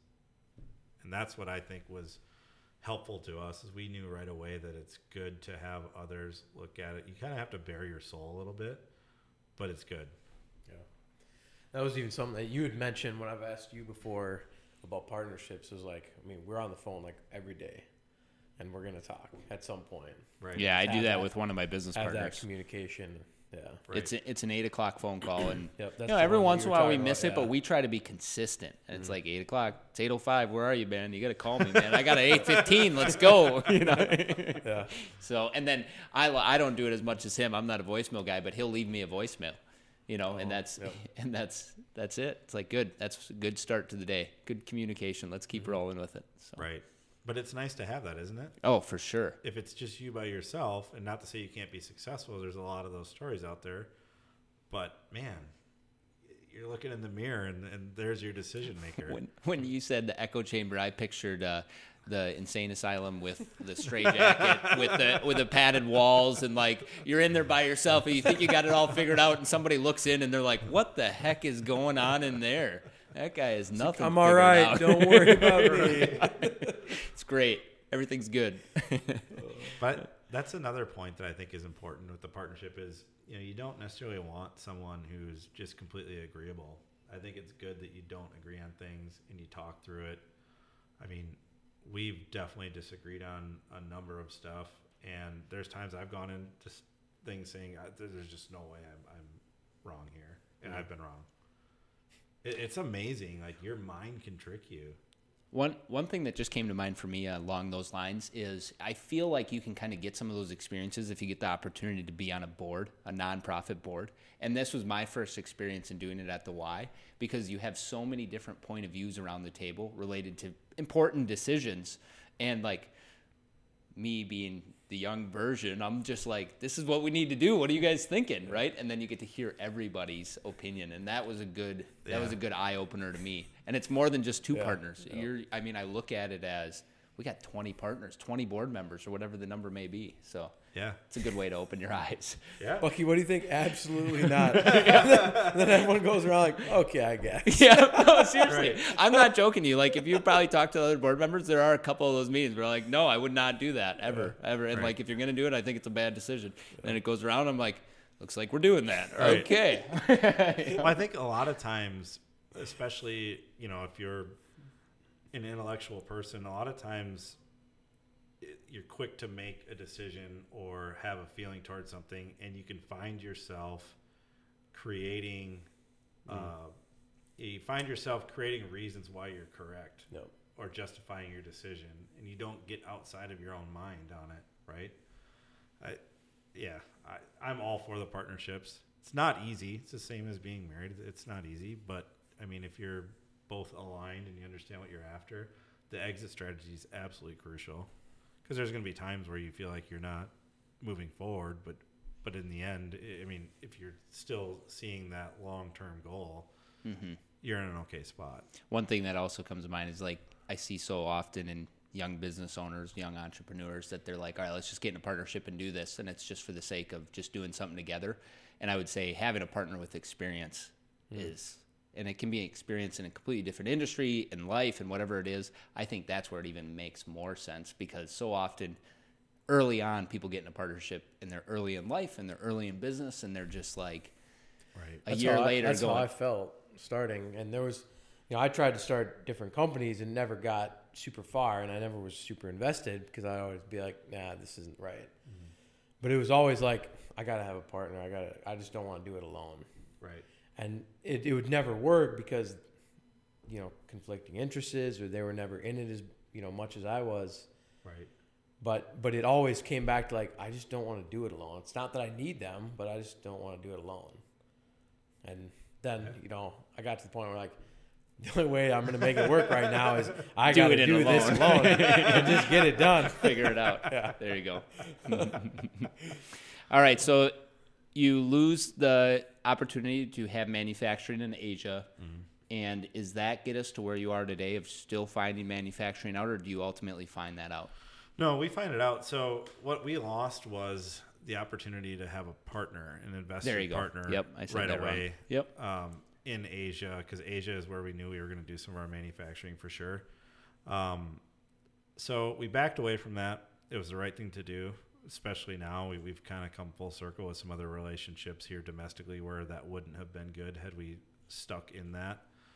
And that's what I think was helpful to us, is we knew right away that it's good to have others look at it. You kind of have to bare your soul a little bit, but it's good. Yeah. That was even something that you had mentioned when I've asked you before about partnerships. Is like, I mean, we're on the phone like every day, and we're going to talk at some point. Right. Yeah, I do that with one of my business have partners. That communication. Yeah. Right. It's an 8:00 phone call, and yep, every once in a while we miss it, but we try to be consistent. And it's like 8:00, it's 8:05. Where are you, man? You got to call me, man. I got an 8:15. Let's go. Yeah. So, and then I don't do it as much as him. I'm not a voicemail guy, but he'll leave me a voicemail. And that's it. It's like good. That's a good start to the day. Good communication. Let's keep rolling with it. So. Right. But it's nice to have that, isn't it? Oh, for sure. If it's just you by yourself, and not to say you can't be successful, there's a lot of those stories out there. But, man, you're looking in the mirror, and there's your decision maker. When you said the echo chamber, I pictured the insane asylum with the straitjacket, with the padded walls, and like you're in there by yourself, and you think you got it all figured out, and somebody looks in, and they're like, "What the heck is going on in there?" That guy is nothing. I'm all right. Out. Don't worry about me. It's great. Everything's good. But that's another point that I think is important with the partnership is, you don't necessarily want someone who's just completely agreeable. I think it's good that you don't agree on things and you talk through it. I mean, we've definitely disagreed on a number of stuff, and there's times I've gone into things saying, there's just no way I'm wrong here, and I've been wrong. It's amazing. Like, your mind can trick you. One thing that just came to mind for me along those lines is I feel like you can kind of get some of those experiences if you get the opportunity to be on a board, a nonprofit board. And this was my first experience in doing it at the Y, because you have so many different point of views around the table related to important decisions. And like me being the young version, I'm just like, this is what we need to do. What are you guys thinking, right? And then you get to hear everybody's opinion, and that was a good eye opener to me. And it's more than just two partners. Yeah. I look at it as we got 20 partners, 20 board members, or whatever the number may be. So it's a good way to open your eyes. Yeah, Bucky, what do you think? Absolutely not. Then everyone goes around like, okay, I guess. Yeah, no, seriously. Right. I'm not joking to you. Like, if you probably talk to other board members, there are a couple of those meetings where like, no, I would not do that ever. And like, if you're going to do it, I think it's a bad decision. And then it goes around, I'm like, looks like we're doing that. Right. Okay. Well, I think a lot of times, especially, if you're an intellectual person, a lot of times you're quick to make a decision or have a feeling towards something, and you can find yourself creating reasons why you're correct or justifying your decision, and you don't get outside of your own mind on it, right? I'm all for the partnerships. It's not easy. It's the same as being married. It's not easy, but I mean, if you're both aligned and you understand what you're after, the exit strategy is absolutely crucial, because there's going to be times where you feel like you're not moving forward, but in the end, I mean, if you're still seeing that long-term goal, you're in an okay spot. One thing that also comes to mind is like I see so often in young business owners, young entrepreneurs, that they're like, all right, let's just get in a partnership and do this. And it's just for the sake of just doing something together. And I would say having a partner with experience is, and it can be experience in a completely different industry, in life, and whatever it is. I think that's where it even makes more sense, because so often early on, people get in a partnership and they're early in life and they're early in business, and they're just like a year later that's going. how I felt starting. And there was, I tried to start different companies and never got super far, and I never was super invested because I always be like, nah, this isn't right. Mm-hmm. But it was always like, I got to have a partner. I just don't want to do it alone. Right. And it would never work because, conflicting interests, or they were never in it as, much as I was. Right. But it always came back to like, I just don't want to do it alone. It's not that I need them, but I just don't want to do it alone. And then, I got to the point where like, the only way I'm going to make it work right now is I got to do this alone and just get it done. Figure it out. Yeah. There you go. All right. So you lose the opportunity to have manufacturing in Asia. Mm-hmm. And is that get us to where you are today of still finding manufacturing out, or do you ultimately find that out? No, we find it out. So what we lost was the opportunity to have a partner, an investor partner, I said right that away. Wrong. Yep. In Asia, because Asia is where we knew we were going to do some of our manufacturing for sure. So we backed away from that. It was the right thing to do, especially now. We've kind of come full circle with some other relationships here domestically where that wouldn't have been good had we stuck in that.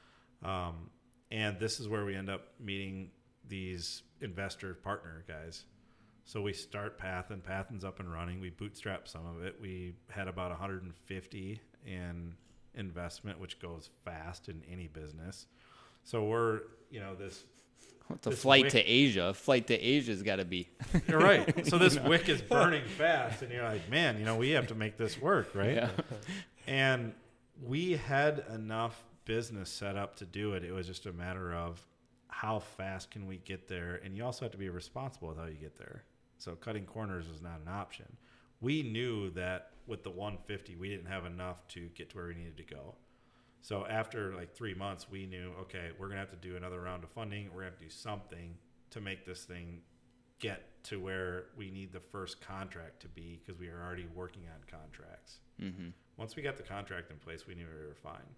And this is where we end up meeting these investor partner guys. So we start Pathen. Pathen's up and running. We bootstrap some of it. We had about 150 in investment, which goes fast in any business. So we're, this flight to Asia. Flight to Asia's got to be. You're right. So this wick is burning fast, and you're like, man, we have to make this work, right? Yeah. And we had enough business set up to do it. It was just a matter of how fast can we get there, and you also have to be responsible with how you get there. So cutting corners was not an option. We knew that with the 150, we didn't have enough to get to where we needed to go. So after like 3 months, we knew, okay, we're going to have to do another round of funding. We're going to have to do something to make this thing get to where we need the first contract to be, because we are already working on contracts. Mm-hmm. Once we got the contract in place, we knew we were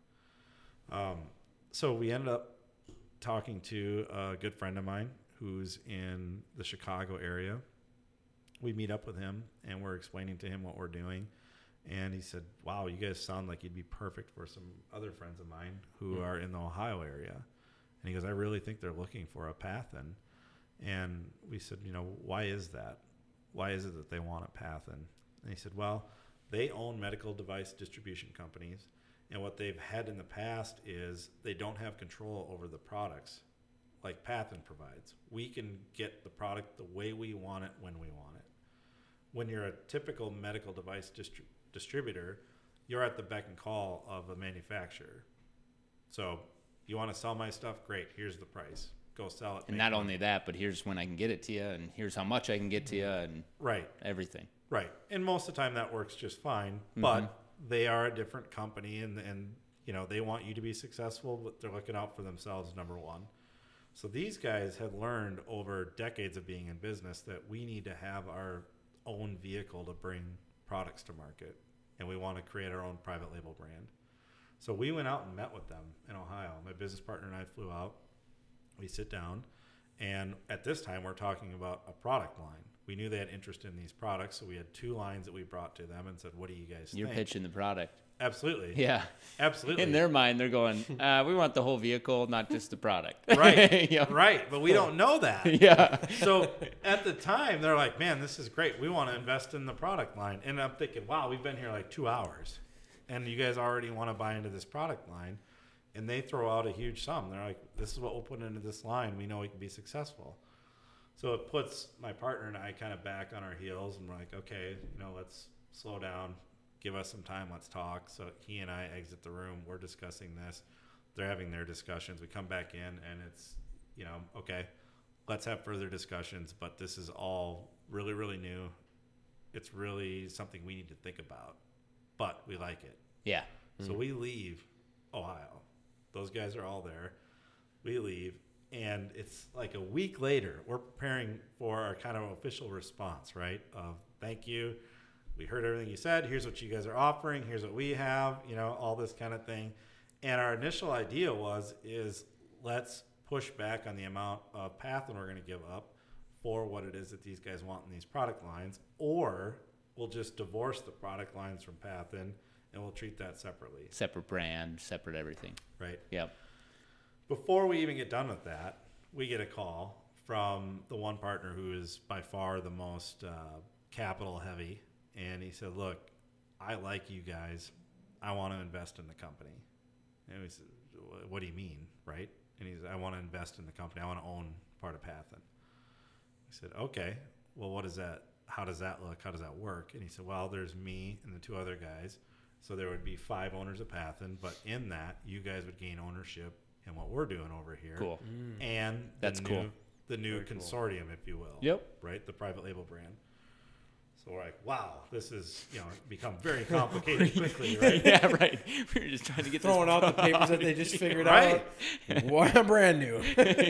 fine. So we ended up talking to a good friend of mine who's in the Chicago area. We meet up with him, and we're explaining to him what we're doing. And he said, wow, you guys sound like you'd be perfect for some other friends of mine who are in the Ohio area. And he goes, I really think they're looking for a Pathen. And we said, why is that? Why is it that they want a Pathen? And he said, well, they own medical device distribution companies. And what they've had in the past is they don't have control over the products like Pathen provides. We can get the product the way we want it when we want it. When you're a typical medical device distributor, you're at the beck and call of a manufacturer. So you want to sell my stuff? Great. Here's the price. Go sell it. And not only that, but here's when I can get it to you, and here's how much I can get to you, and everything. Right. And most of the time that works just fine, but they are a different company, and they want you to be successful, but they're looking out for themselves, number one. So these guys have learned over decades of being in business that we need to have our own vehicle to bring products to market, and we want to create our own private label brand. So we went out and met with them in Ohio. My business partner and I flew out. We sit down, and at this time we're talking about a product line. We knew they had interest in these products, so we had 2 lines that we brought to them and said, what do you guys think? You're pitching the product. Absolutely. Yeah. Absolutely. In their mind, they're going, we want the whole vehicle, not just the product. Right. Right. But we don't know that. Yeah. So at the time, they're like, man, this is great. We want to invest in the product line. And I'm thinking, wow, we've been here like 2 hours, and you guys already want to buy into this product line. And they throw out a huge sum. They're like, this is what we'll put into this line. We know we can be successful. So it puts my partner and I kind of back on our heels, and we're like, okay, let's slow down, give us some time, let's talk. So he and I exit the room. We're discussing this. They're having their discussions. We come back in, and it's, okay, let's have further discussions, but this is all really, really new. It's really something we need to think about, but we like it. Yeah. So we leave Ohio. Those guys are all there. We leave. And it's like a week later, we're preparing for our kind of official response, right? Of thank you. We heard everything you said. Here's what you guys are offering. Here's what we have, all this kind of thing. And our initial idea is let's push back on the amount of Pathen we're going to give up for what it is that these guys want in these product lines, or we'll just divorce the product lines from Pathen and we'll treat that separately. Separate brand, separate everything. Right. Yep. Before we even get done with that, we get a call from the one partner who is by far the most capital heavy. And he said, look, I like you guys. I want to invest in the company. And we said, what do you mean, right? And he said, I want to invest in the company. I want to own part of Pathen. I said, okay, well, what is that? How does that look? How does that work? And he said, well, there's me and the two other guys. So there would be 5 owners of Pathen, but in that, you guys would gain ownership in what we're doing over here. Cool. And That's cool. The new Very cool. consortium, if you will. Yep. Right? The private label brand. So we're like, wow, this is, become very complicated quickly, right? Yeah, right. We were just trying to get Throwing out the papers that they just figured Right. out. What brand new.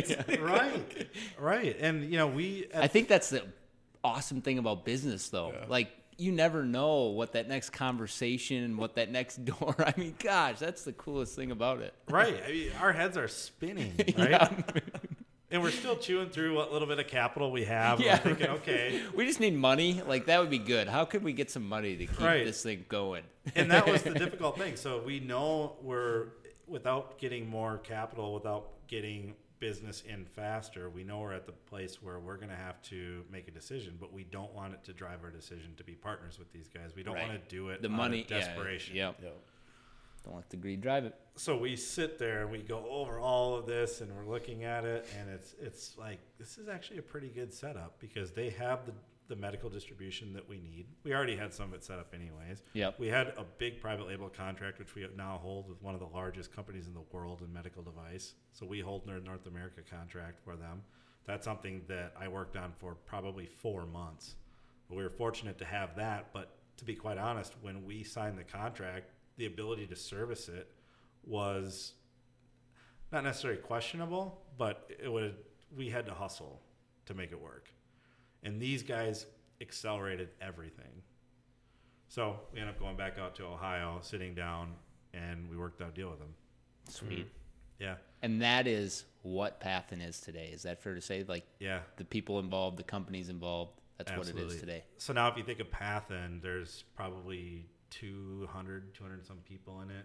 Right. And, I think that's the awesome thing about business, though. Yeah. Like, you never know what that next conversation, what that next door. I mean, gosh, that's the coolest thing about it. right. I mean, our heads are spinning, right? Yeah. And we're still chewing through what little bit of capital we have. Yeah, We're thinking, right. okay. We just need money. Like, that would be good. How could we get some money to keep Right. this thing going? And that was the difficult thing. So we know without getting more capital, without getting business in faster, we know we're at the place where we're going to have to make a decision, but we don't want it to drive our decision to be partners with these guys. We don't Right. want to do it The out money, of desperation. Yeah. Yep. Don't let the greed drive it. So we sit there and we go over all of this and we're looking at it, and it's like, this is actually a pretty good setup because they have the medical distribution that we need. We already had some of it set up anyways. Yep. We had a big private label contract, which we now hold with one of the largest companies in the world in medical device. So we hold their North America contract for them. That's something that I worked on for probably 4 months. But we were fortunate to have that. But to be quite honest, when we signed the contract, the ability to service it was not necessarily questionable, but we had to hustle to make it work. And these guys accelerated everything. So we ended up going back out to Ohio, sitting down, and we worked out a deal with them. Sweet. Yeah. And that is what Pathen is today. Is that fair to say? Like, Yeah. the people involved, the companies involved, that's Absolutely. what it is today. So now if you think of Pathen, there's probably 200 some people in it.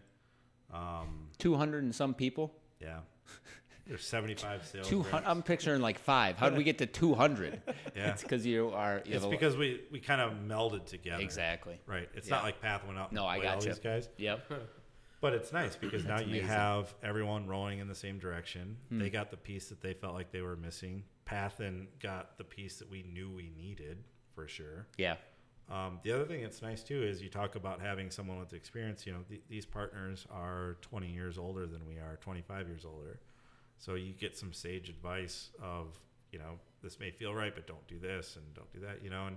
200 and some people? Yeah. There's 75 sales 200. reps. I'm picturing like 5. How did we get to 200? Yeah. It's because you have It's a- because we kind of melded together. Exactly. Right. It's Yeah. not like Pathen went out and No, I played all gotcha. these guys. Yep. But it's nice because now you amazing. have everyone rowing in the same direction. They got the piece that they felt like they were missing. Pathen got the piece that we knew we needed for sure. Yeah. The other thing that's nice too is you talk about having someone with experience. These partners are 20 years older than we are, 25 years older. So you get some sage advice of, this may feel right, but don't do this and don't do that, and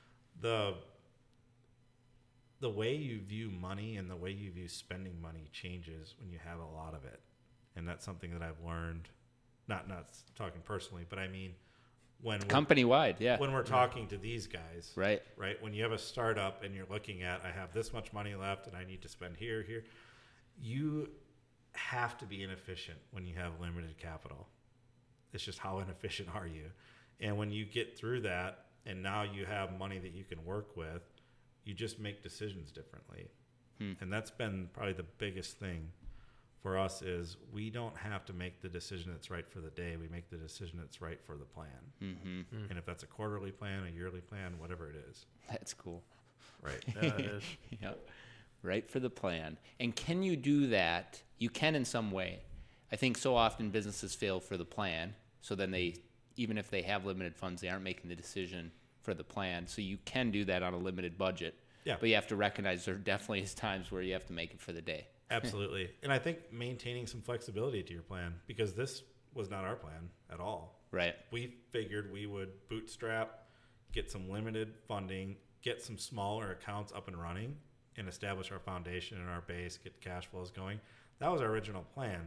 the way you view money and the way you view spending money changes when you have a lot of it. And that's something that I've learned, not talking personally, but I mean, Company wide. Yeah. when we're talking to these guys, Right. right? When you have a startup and you're looking at, I have this much money left and I need to spend here, you have to be inefficient when you have limited capital. It's just how inefficient are you? And when you get through that and now you have money that you can work with, you just make decisions differently. And that's been probably the biggest thing for us is we don't have to make the decision that's right for the day. We make the decision that's right for the plan. Mm-hmm. And if that's a quarterly plan, a yearly plan, whatever it is. That's cool. Right. Yeah, it is. Yep. Right for the plan. And can you do that? You can in some way. I think so often businesses fail for the plan. So then even if they have limited funds, they aren't making the decision for the plan. So you can do that on a limited budget. Yeah. But you have to recognize there definitely is times where you have to make it for the day. Absolutely. And I think maintaining some flexibility to your plan, because this was not our plan at all. Right. We figured we would bootstrap, get some limited funding, get some smaller accounts up and running, and establish our foundation and our base, get cash flows going. That was our original plan.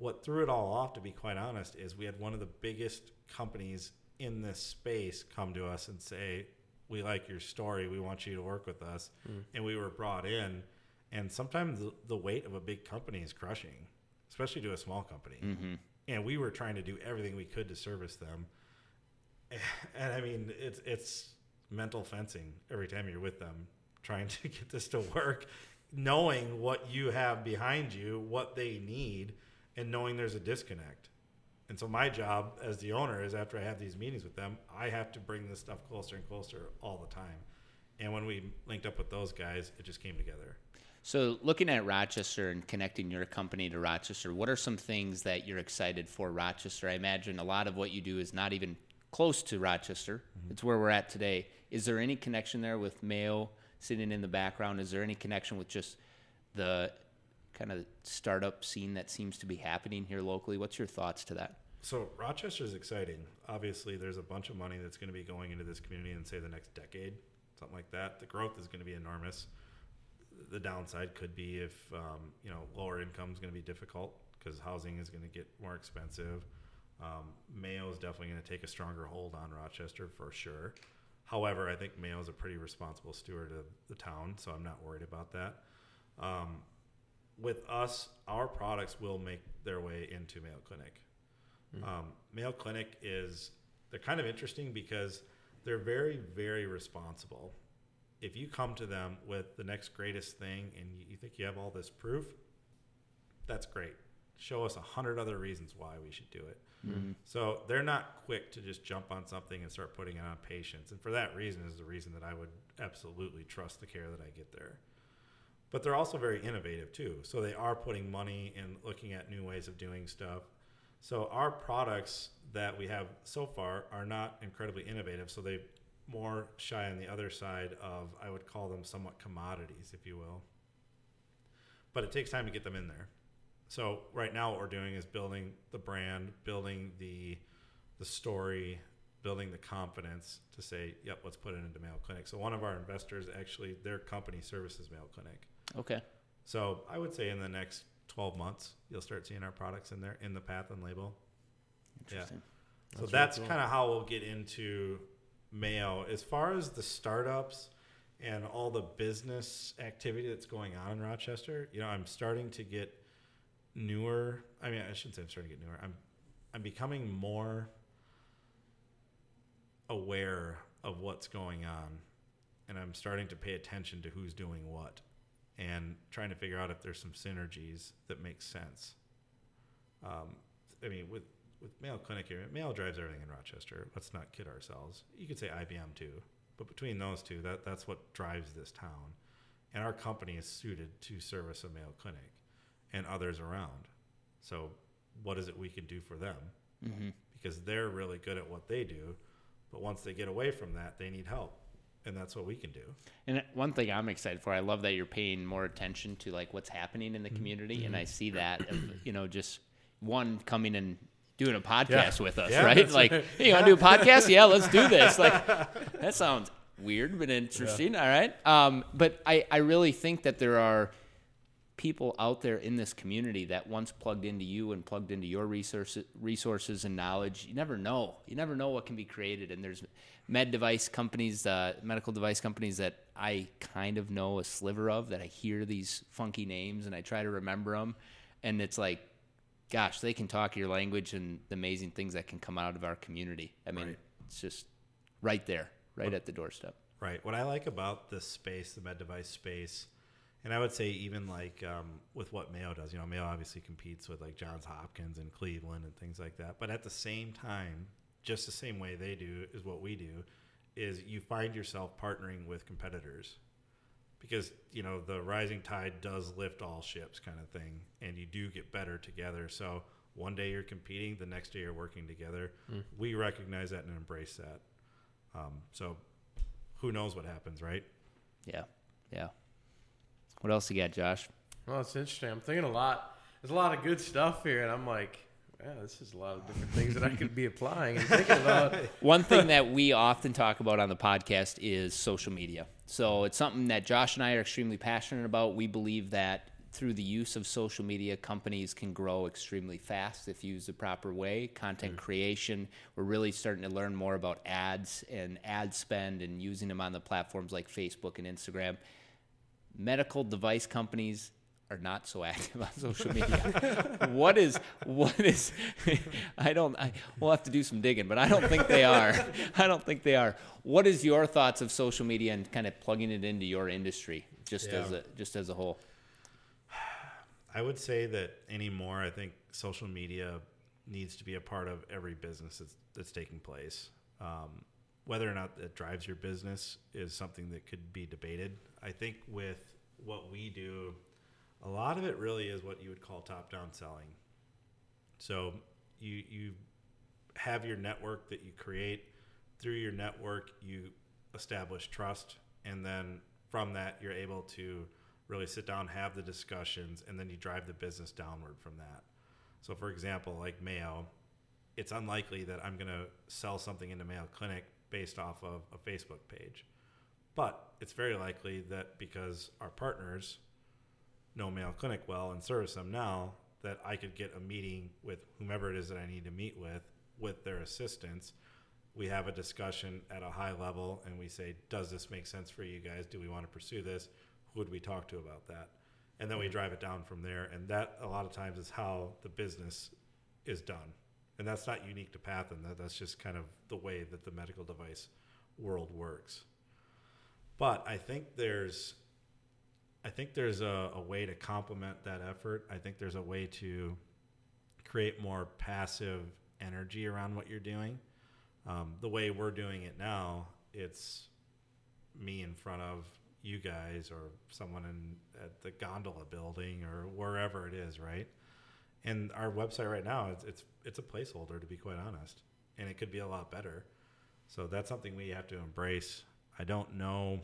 what threw it all off, to be quite honest, is we had one of the biggest companies in this space come to us and say, we like your story, we want you to work with us. And we were brought in, and sometimes the weight of a big company is crushing, especially to a small company. And we were trying to do everything we could to service them. And I mean, it's mental fencing every time you're with them, trying to get this to work, knowing what you have behind you, what they need, and knowing there's a disconnect. And so my job as the owner is, after I have these meetings with them, I have to bring this stuff closer and closer all the time. And when we linked up with those guys, it just came together. So looking at Rochester and connecting your company to Rochester, what are some things that you're excited for Rochester? I imagine a lot of what you do is not even close to Rochester. It's where we're at today. Is there any connection there with Mayo sitting in the background? Is there any connection with just the kind of startup scene that seems to be happening here locally? What's your thoughts to that? So Rochester is exciting. Obviously, there's a bunch of money that's going to be going into this community in, say, the next decade, something like that. The growth is going to be enormous. The downside could be if, lower income is going to be difficult because housing is going to get more expensive. Mayo is definitely going to take a stronger hold on Rochester for sure. However, I think Mayo is a pretty responsible steward of the town, so I'm not worried about that. With us, our products will make their way into Mayo Clinic. Mayo Clinic they're kind of interesting because they're very, very responsible. If you come to them with the next greatest thing and you think you have all this proof, that's great. Show us 100 other reasons why we should do it. So they're not quick to just jump on something and start putting it on patients. And for that reason is the reason that I would absolutely trust the care that I get there. But they're also very innovative too. So they are putting money and looking at new ways of doing stuff. So our products that we have so far are not incredibly innovative. So they more shy on the other side of, I would call them somewhat commodities, if you will. But it takes time to get them in there. So right now what we're doing is building the brand, building the story, building the confidence to say, yep, let's put it into Mayo Clinic. So one of our investors, actually, their company services Mayo Clinic. Okay. So I would say in the next 12 months, you'll start seeing our products in there, in the path and label. Interesting. Yeah. So that's really cool. Kind of how we'll get into Mayo. As far as the startups and all the business activity that's going on in Rochester, I'm starting to get newer. I mean, I shouldn't say I'm starting to get newer. I'm becoming more aware of what's going on, and I'm starting to pay attention to who's doing what and trying to figure out if there's some synergies that make sense. I mean, with Mayo Clinic here, Mayo drives everything in Rochester. Let's not kid ourselves. You could say IBM too, but between those two, that's what drives this town. And our company is suited to service a Mayo Clinic and others around. So what is it we can do for them? Because they're really good at what they do, but once they get away from that, they need help. And that's what we can do. And one thing I'm excited for, I love that you're paying more attention to like what's happening in the community. And I see that, just one coming and doing a podcast with us, right? Like, hey, you want to do a podcast? Yeah, let's do this. Like, that sounds weird, but interesting. All right. But I really think that there are people out there in this community that once plugged into you and plugged into your resources and knowledge, you never know what can be created. And there's medical device companies that I kind of know a sliver of, that I hear these funky names and I try to remember them. And it's like, gosh, they can talk your language and the amazing things that can come out of our community. I mean, It's just right there, right at the doorstep. Right. What I like about this space, the med device space, and I would say even like with what Mayo does, Mayo obviously competes with like Johns Hopkins and Cleveland and things like that. But at the same time, just the same way they do is what we do, is you find yourself partnering with competitors because, the rising tide does lift all ships kind of thing. And you do get better together. So one day you're competing, the next day you're working together. We recognize that and embrace that. So who knows what happens, right? Yeah. Yeah. What else you got, Josh? Well, it's interesting. I'm thinking a lot. There's a lot of good stuff here, and I'm like, this is a lot of different things that I could be applying and thinking about. One thing that we often talk about on the podcast is social media. So it's something that Josh and I are extremely passionate about. We believe that through the use of social media, companies can grow extremely fast if used the proper way. Content creation, we're really starting to learn more about ads and ad spend and using them on the platforms like Facebook and Instagram. Medical device companies are not so active on social media. What is we'll have to do some digging, but I don't think they are. What is your thoughts of social media and kind of plugging it into your industry just as a whole? I would say that anymore, I think social media needs to be a part of every business that's taking place. Whether or not it drives your business is something that could be debated. I think with what we do, a lot of it really is what you would call top-down selling. So you have your network that you create. Through your network, you establish trust, and then from that, you're able to really sit down, have the discussions, and then you drive the business downward from that. So for example, like Mayo, it's unlikely that I'm going to sell something into Mayo Clinic based off of a Facebook page. But it's very likely that because our partners know Mayo Clinic well and service them now, that I could get a meeting with whomever it is that I need to meet with their assistance. We have a discussion at a high level and we say, does this make sense for you guys? Do we want to pursue this? Who would we talk to about that? And then we drive it down from there. And that a lot of times is how the business is done. And that's not unique to Pathen. That's just kind of the way that the medical device world works. But I think there's a way to complement that effort. I think there's a way to create more passive energy around what you're doing. The way we're doing it now, it's me in front of you guys or someone at the gondola building or wherever it is, right? And our website right now, it's a placeholder, to be quite honest, and it could be a lot better. So that's something we have to embrace. I don't know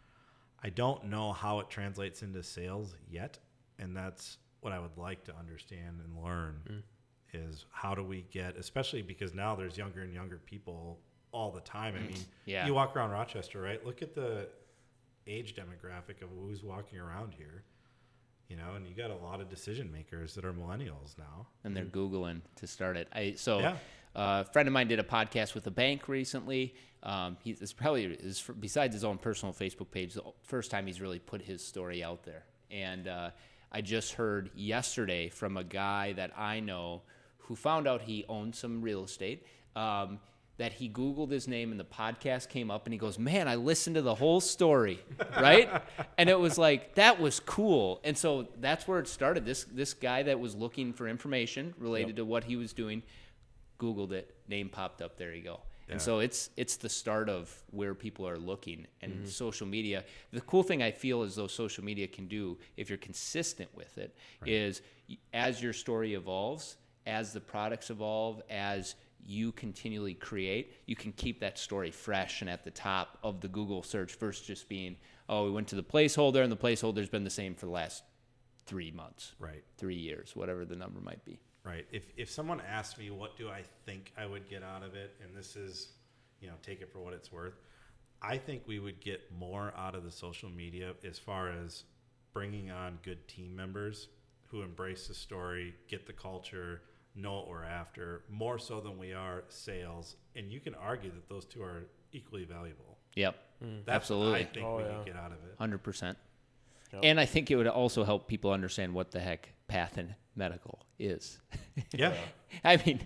how it translates into sales yet, and that's what I would like to understand and learn is how do we get, especially because now there's younger and younger people all the time. I mean, you walk around Rochester, right? Look at the age demographic of who's walking around here, and you got a lot of decision makers that are millennials now. And they're Googling to start it. A friend of mine did a podcast with a bank recently. It's probably, besides his own personal Facebook page, the first time he's really put his story out there. And I just heard yesterday from a guy that I know who found out he owned some real estate, that he Googled his name and the podcast came up and he goes, man, I listened to the whole story, right? And it was like, that was cool. And so that's where it started. This guy that was looking for information related to what he was doing, Googled it, name popped up, there you go. Yeah. And so it's the start of where people are looking. And social media, the cool thing I feel as though social media can do, if you're consistent with it, is as your story evolves, as the products evolve, as you continually create, you can keep that story fresh and at the top of the Google search versus just being, we went to the placeholder and the placeholder's been the same for the last 3 months, 3 years, whatever the number might be. Right. If someone asked me what do I think I would get out of it, and this is, take it for what it's worth, I think we would get more out of the social media as far as bringing on good team members who embrace the story, get the culture, know what we're after, more so than we are sales. And you can argue that those two are equally valuable. Yep. That's absolutely. what I think we would get out of it. 100%. Yep. And I think it would also help people understand what the heck Pathen Medical is. Yeah. I mean,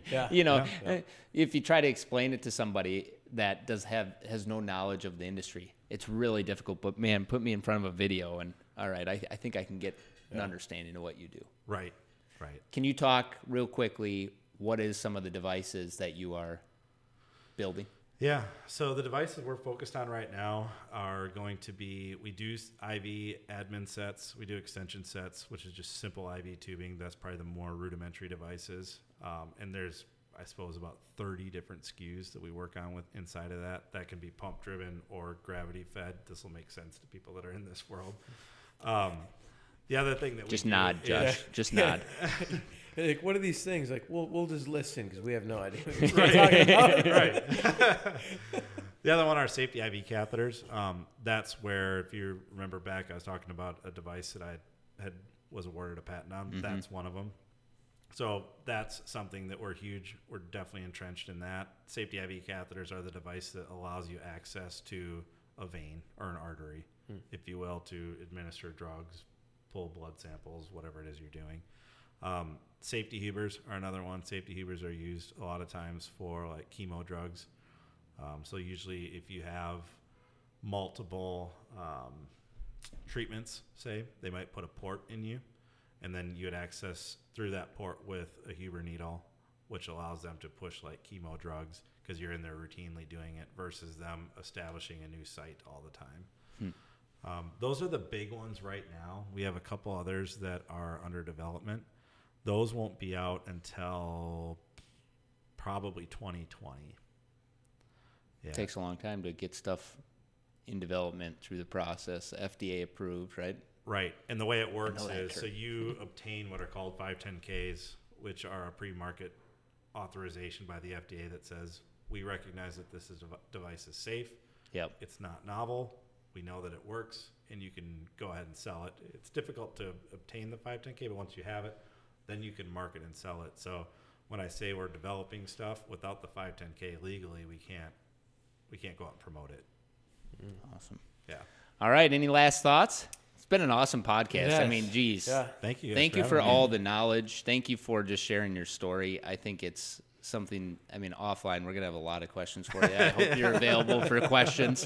if you try to explain it to somebody that has no knowledge of the industry, it's really difficult. But man, put me in front of a video and all right, I think I can get an understanding of what you do. Right. Can you talk real quickly, what is some of the devices that you are building? Yeah, so the devices we're focused on right now are going to be, we do IV admin sets, we do extension sets, which is just simple IV tubing. That's probably the more rudimentary devices. And there's, I suppose, about 30 different SKUs that we work on with inside of that. That can be pump driven or gravity fed. This will make sense to people that are in this world. The other thing that just nod, Josh. Just nod. Like, what are these things? Like, we'll just listen because we have no idea what you're talking about. Right. The other one are safety IV catheters. That's where, if you remember back, I was talking about a device that I had was awarded a patent on. That's one of them. So that's something that we're definitely entrenched in that. Safety IV catheters are the device that allows you access to a vein or an artery, if you will, to administer drugs, pull blood samples, whatever it is you're doing. Safety Hubers are another one. Safety Hubers are used a lot of times for like chemo drugs. So usually if you have multiple treatments, say, they might put a port in you, and then you would access through that port with a Huber needle, which allows them to push like chemo drugs because you're in there routinely doing it versus them establishing a new site all the time. Those are the big ones right now. We have a couple others that are under development. Those won't be out until probably 2020. Yeah. It takes a long time to get stuff in development through the process, FDA approved, right? Right. And the way it works is, so you obtain what are called 510Ks, which are a pre-market authorization by the FDA that says, we recognize that this device is safe. Yep. It's not novel. We know that it works, and you can go ahead and sell it. It's difficult to obtain the 510K, but once you have it, then you can market and sell it. So when I say we're developing stuff, without the 510K legally, we can't go out and promote it. Awesome. Yeah. All right. Any last thoughts? It's been an awesome podcast. Yes. I mean, geez. Yeah. Thank you. Thank you for all the knowledge. Thank you for just sharing your story. I think it's something, I mean, offline, we're going to have a lot of questions for you. I hope you're available for questions.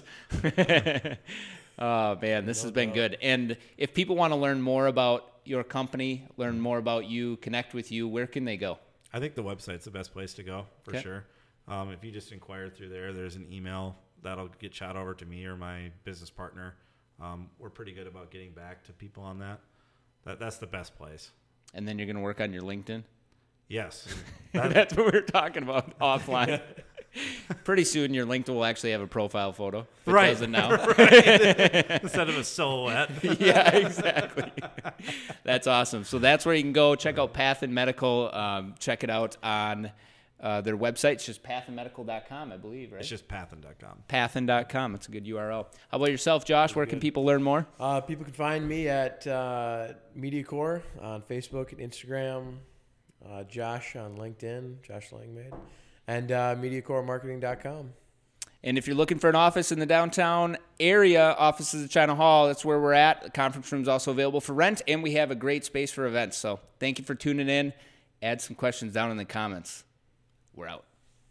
Oh, man, this has been good. And if people want to learn more about your company, learn more about you, connect with you, where can they go? I think the website's the best place to go, for sure. If you just inquire through there's an email that'll get shot over to me or my business partner. We're pretty good about getting back to people on that. That's the best place. And then you're going to work on your LinkedIn? Yes. That's what we were talking about offline. Pretty soon your LinkedIn will actually have a profile photo. If it doesn't now. Instead of a silhouette. Yeah, exactly. That's awesome. So that's where you can go. Check out Pathen Medical. Check it out on their website. It's just pathenmedical.com, I believe, right? It's just pathen.com. Pathen.com. That's a good URL. How about yourself, Josh? Where can people learn more? People can find me at MediaCore on Facebook and Instagram. Josh on LinkedIn, Josh Langmaid, and MediaCoreMarketing.com. And if you're looking for an office in the downtown area, offices at China Hall, that's where we're at. The conference room is also available for rent, and we have a great space for events. So thank you for tuning in. Add some questions down in the comments. We're out.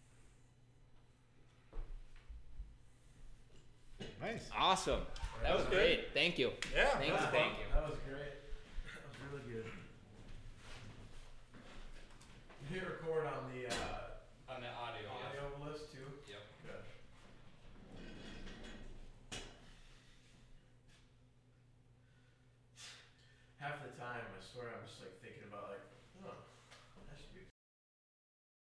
Nice. Awesome. That was great. Thank you. Yeah. Thank you. That was great. That was really good. You hit record on the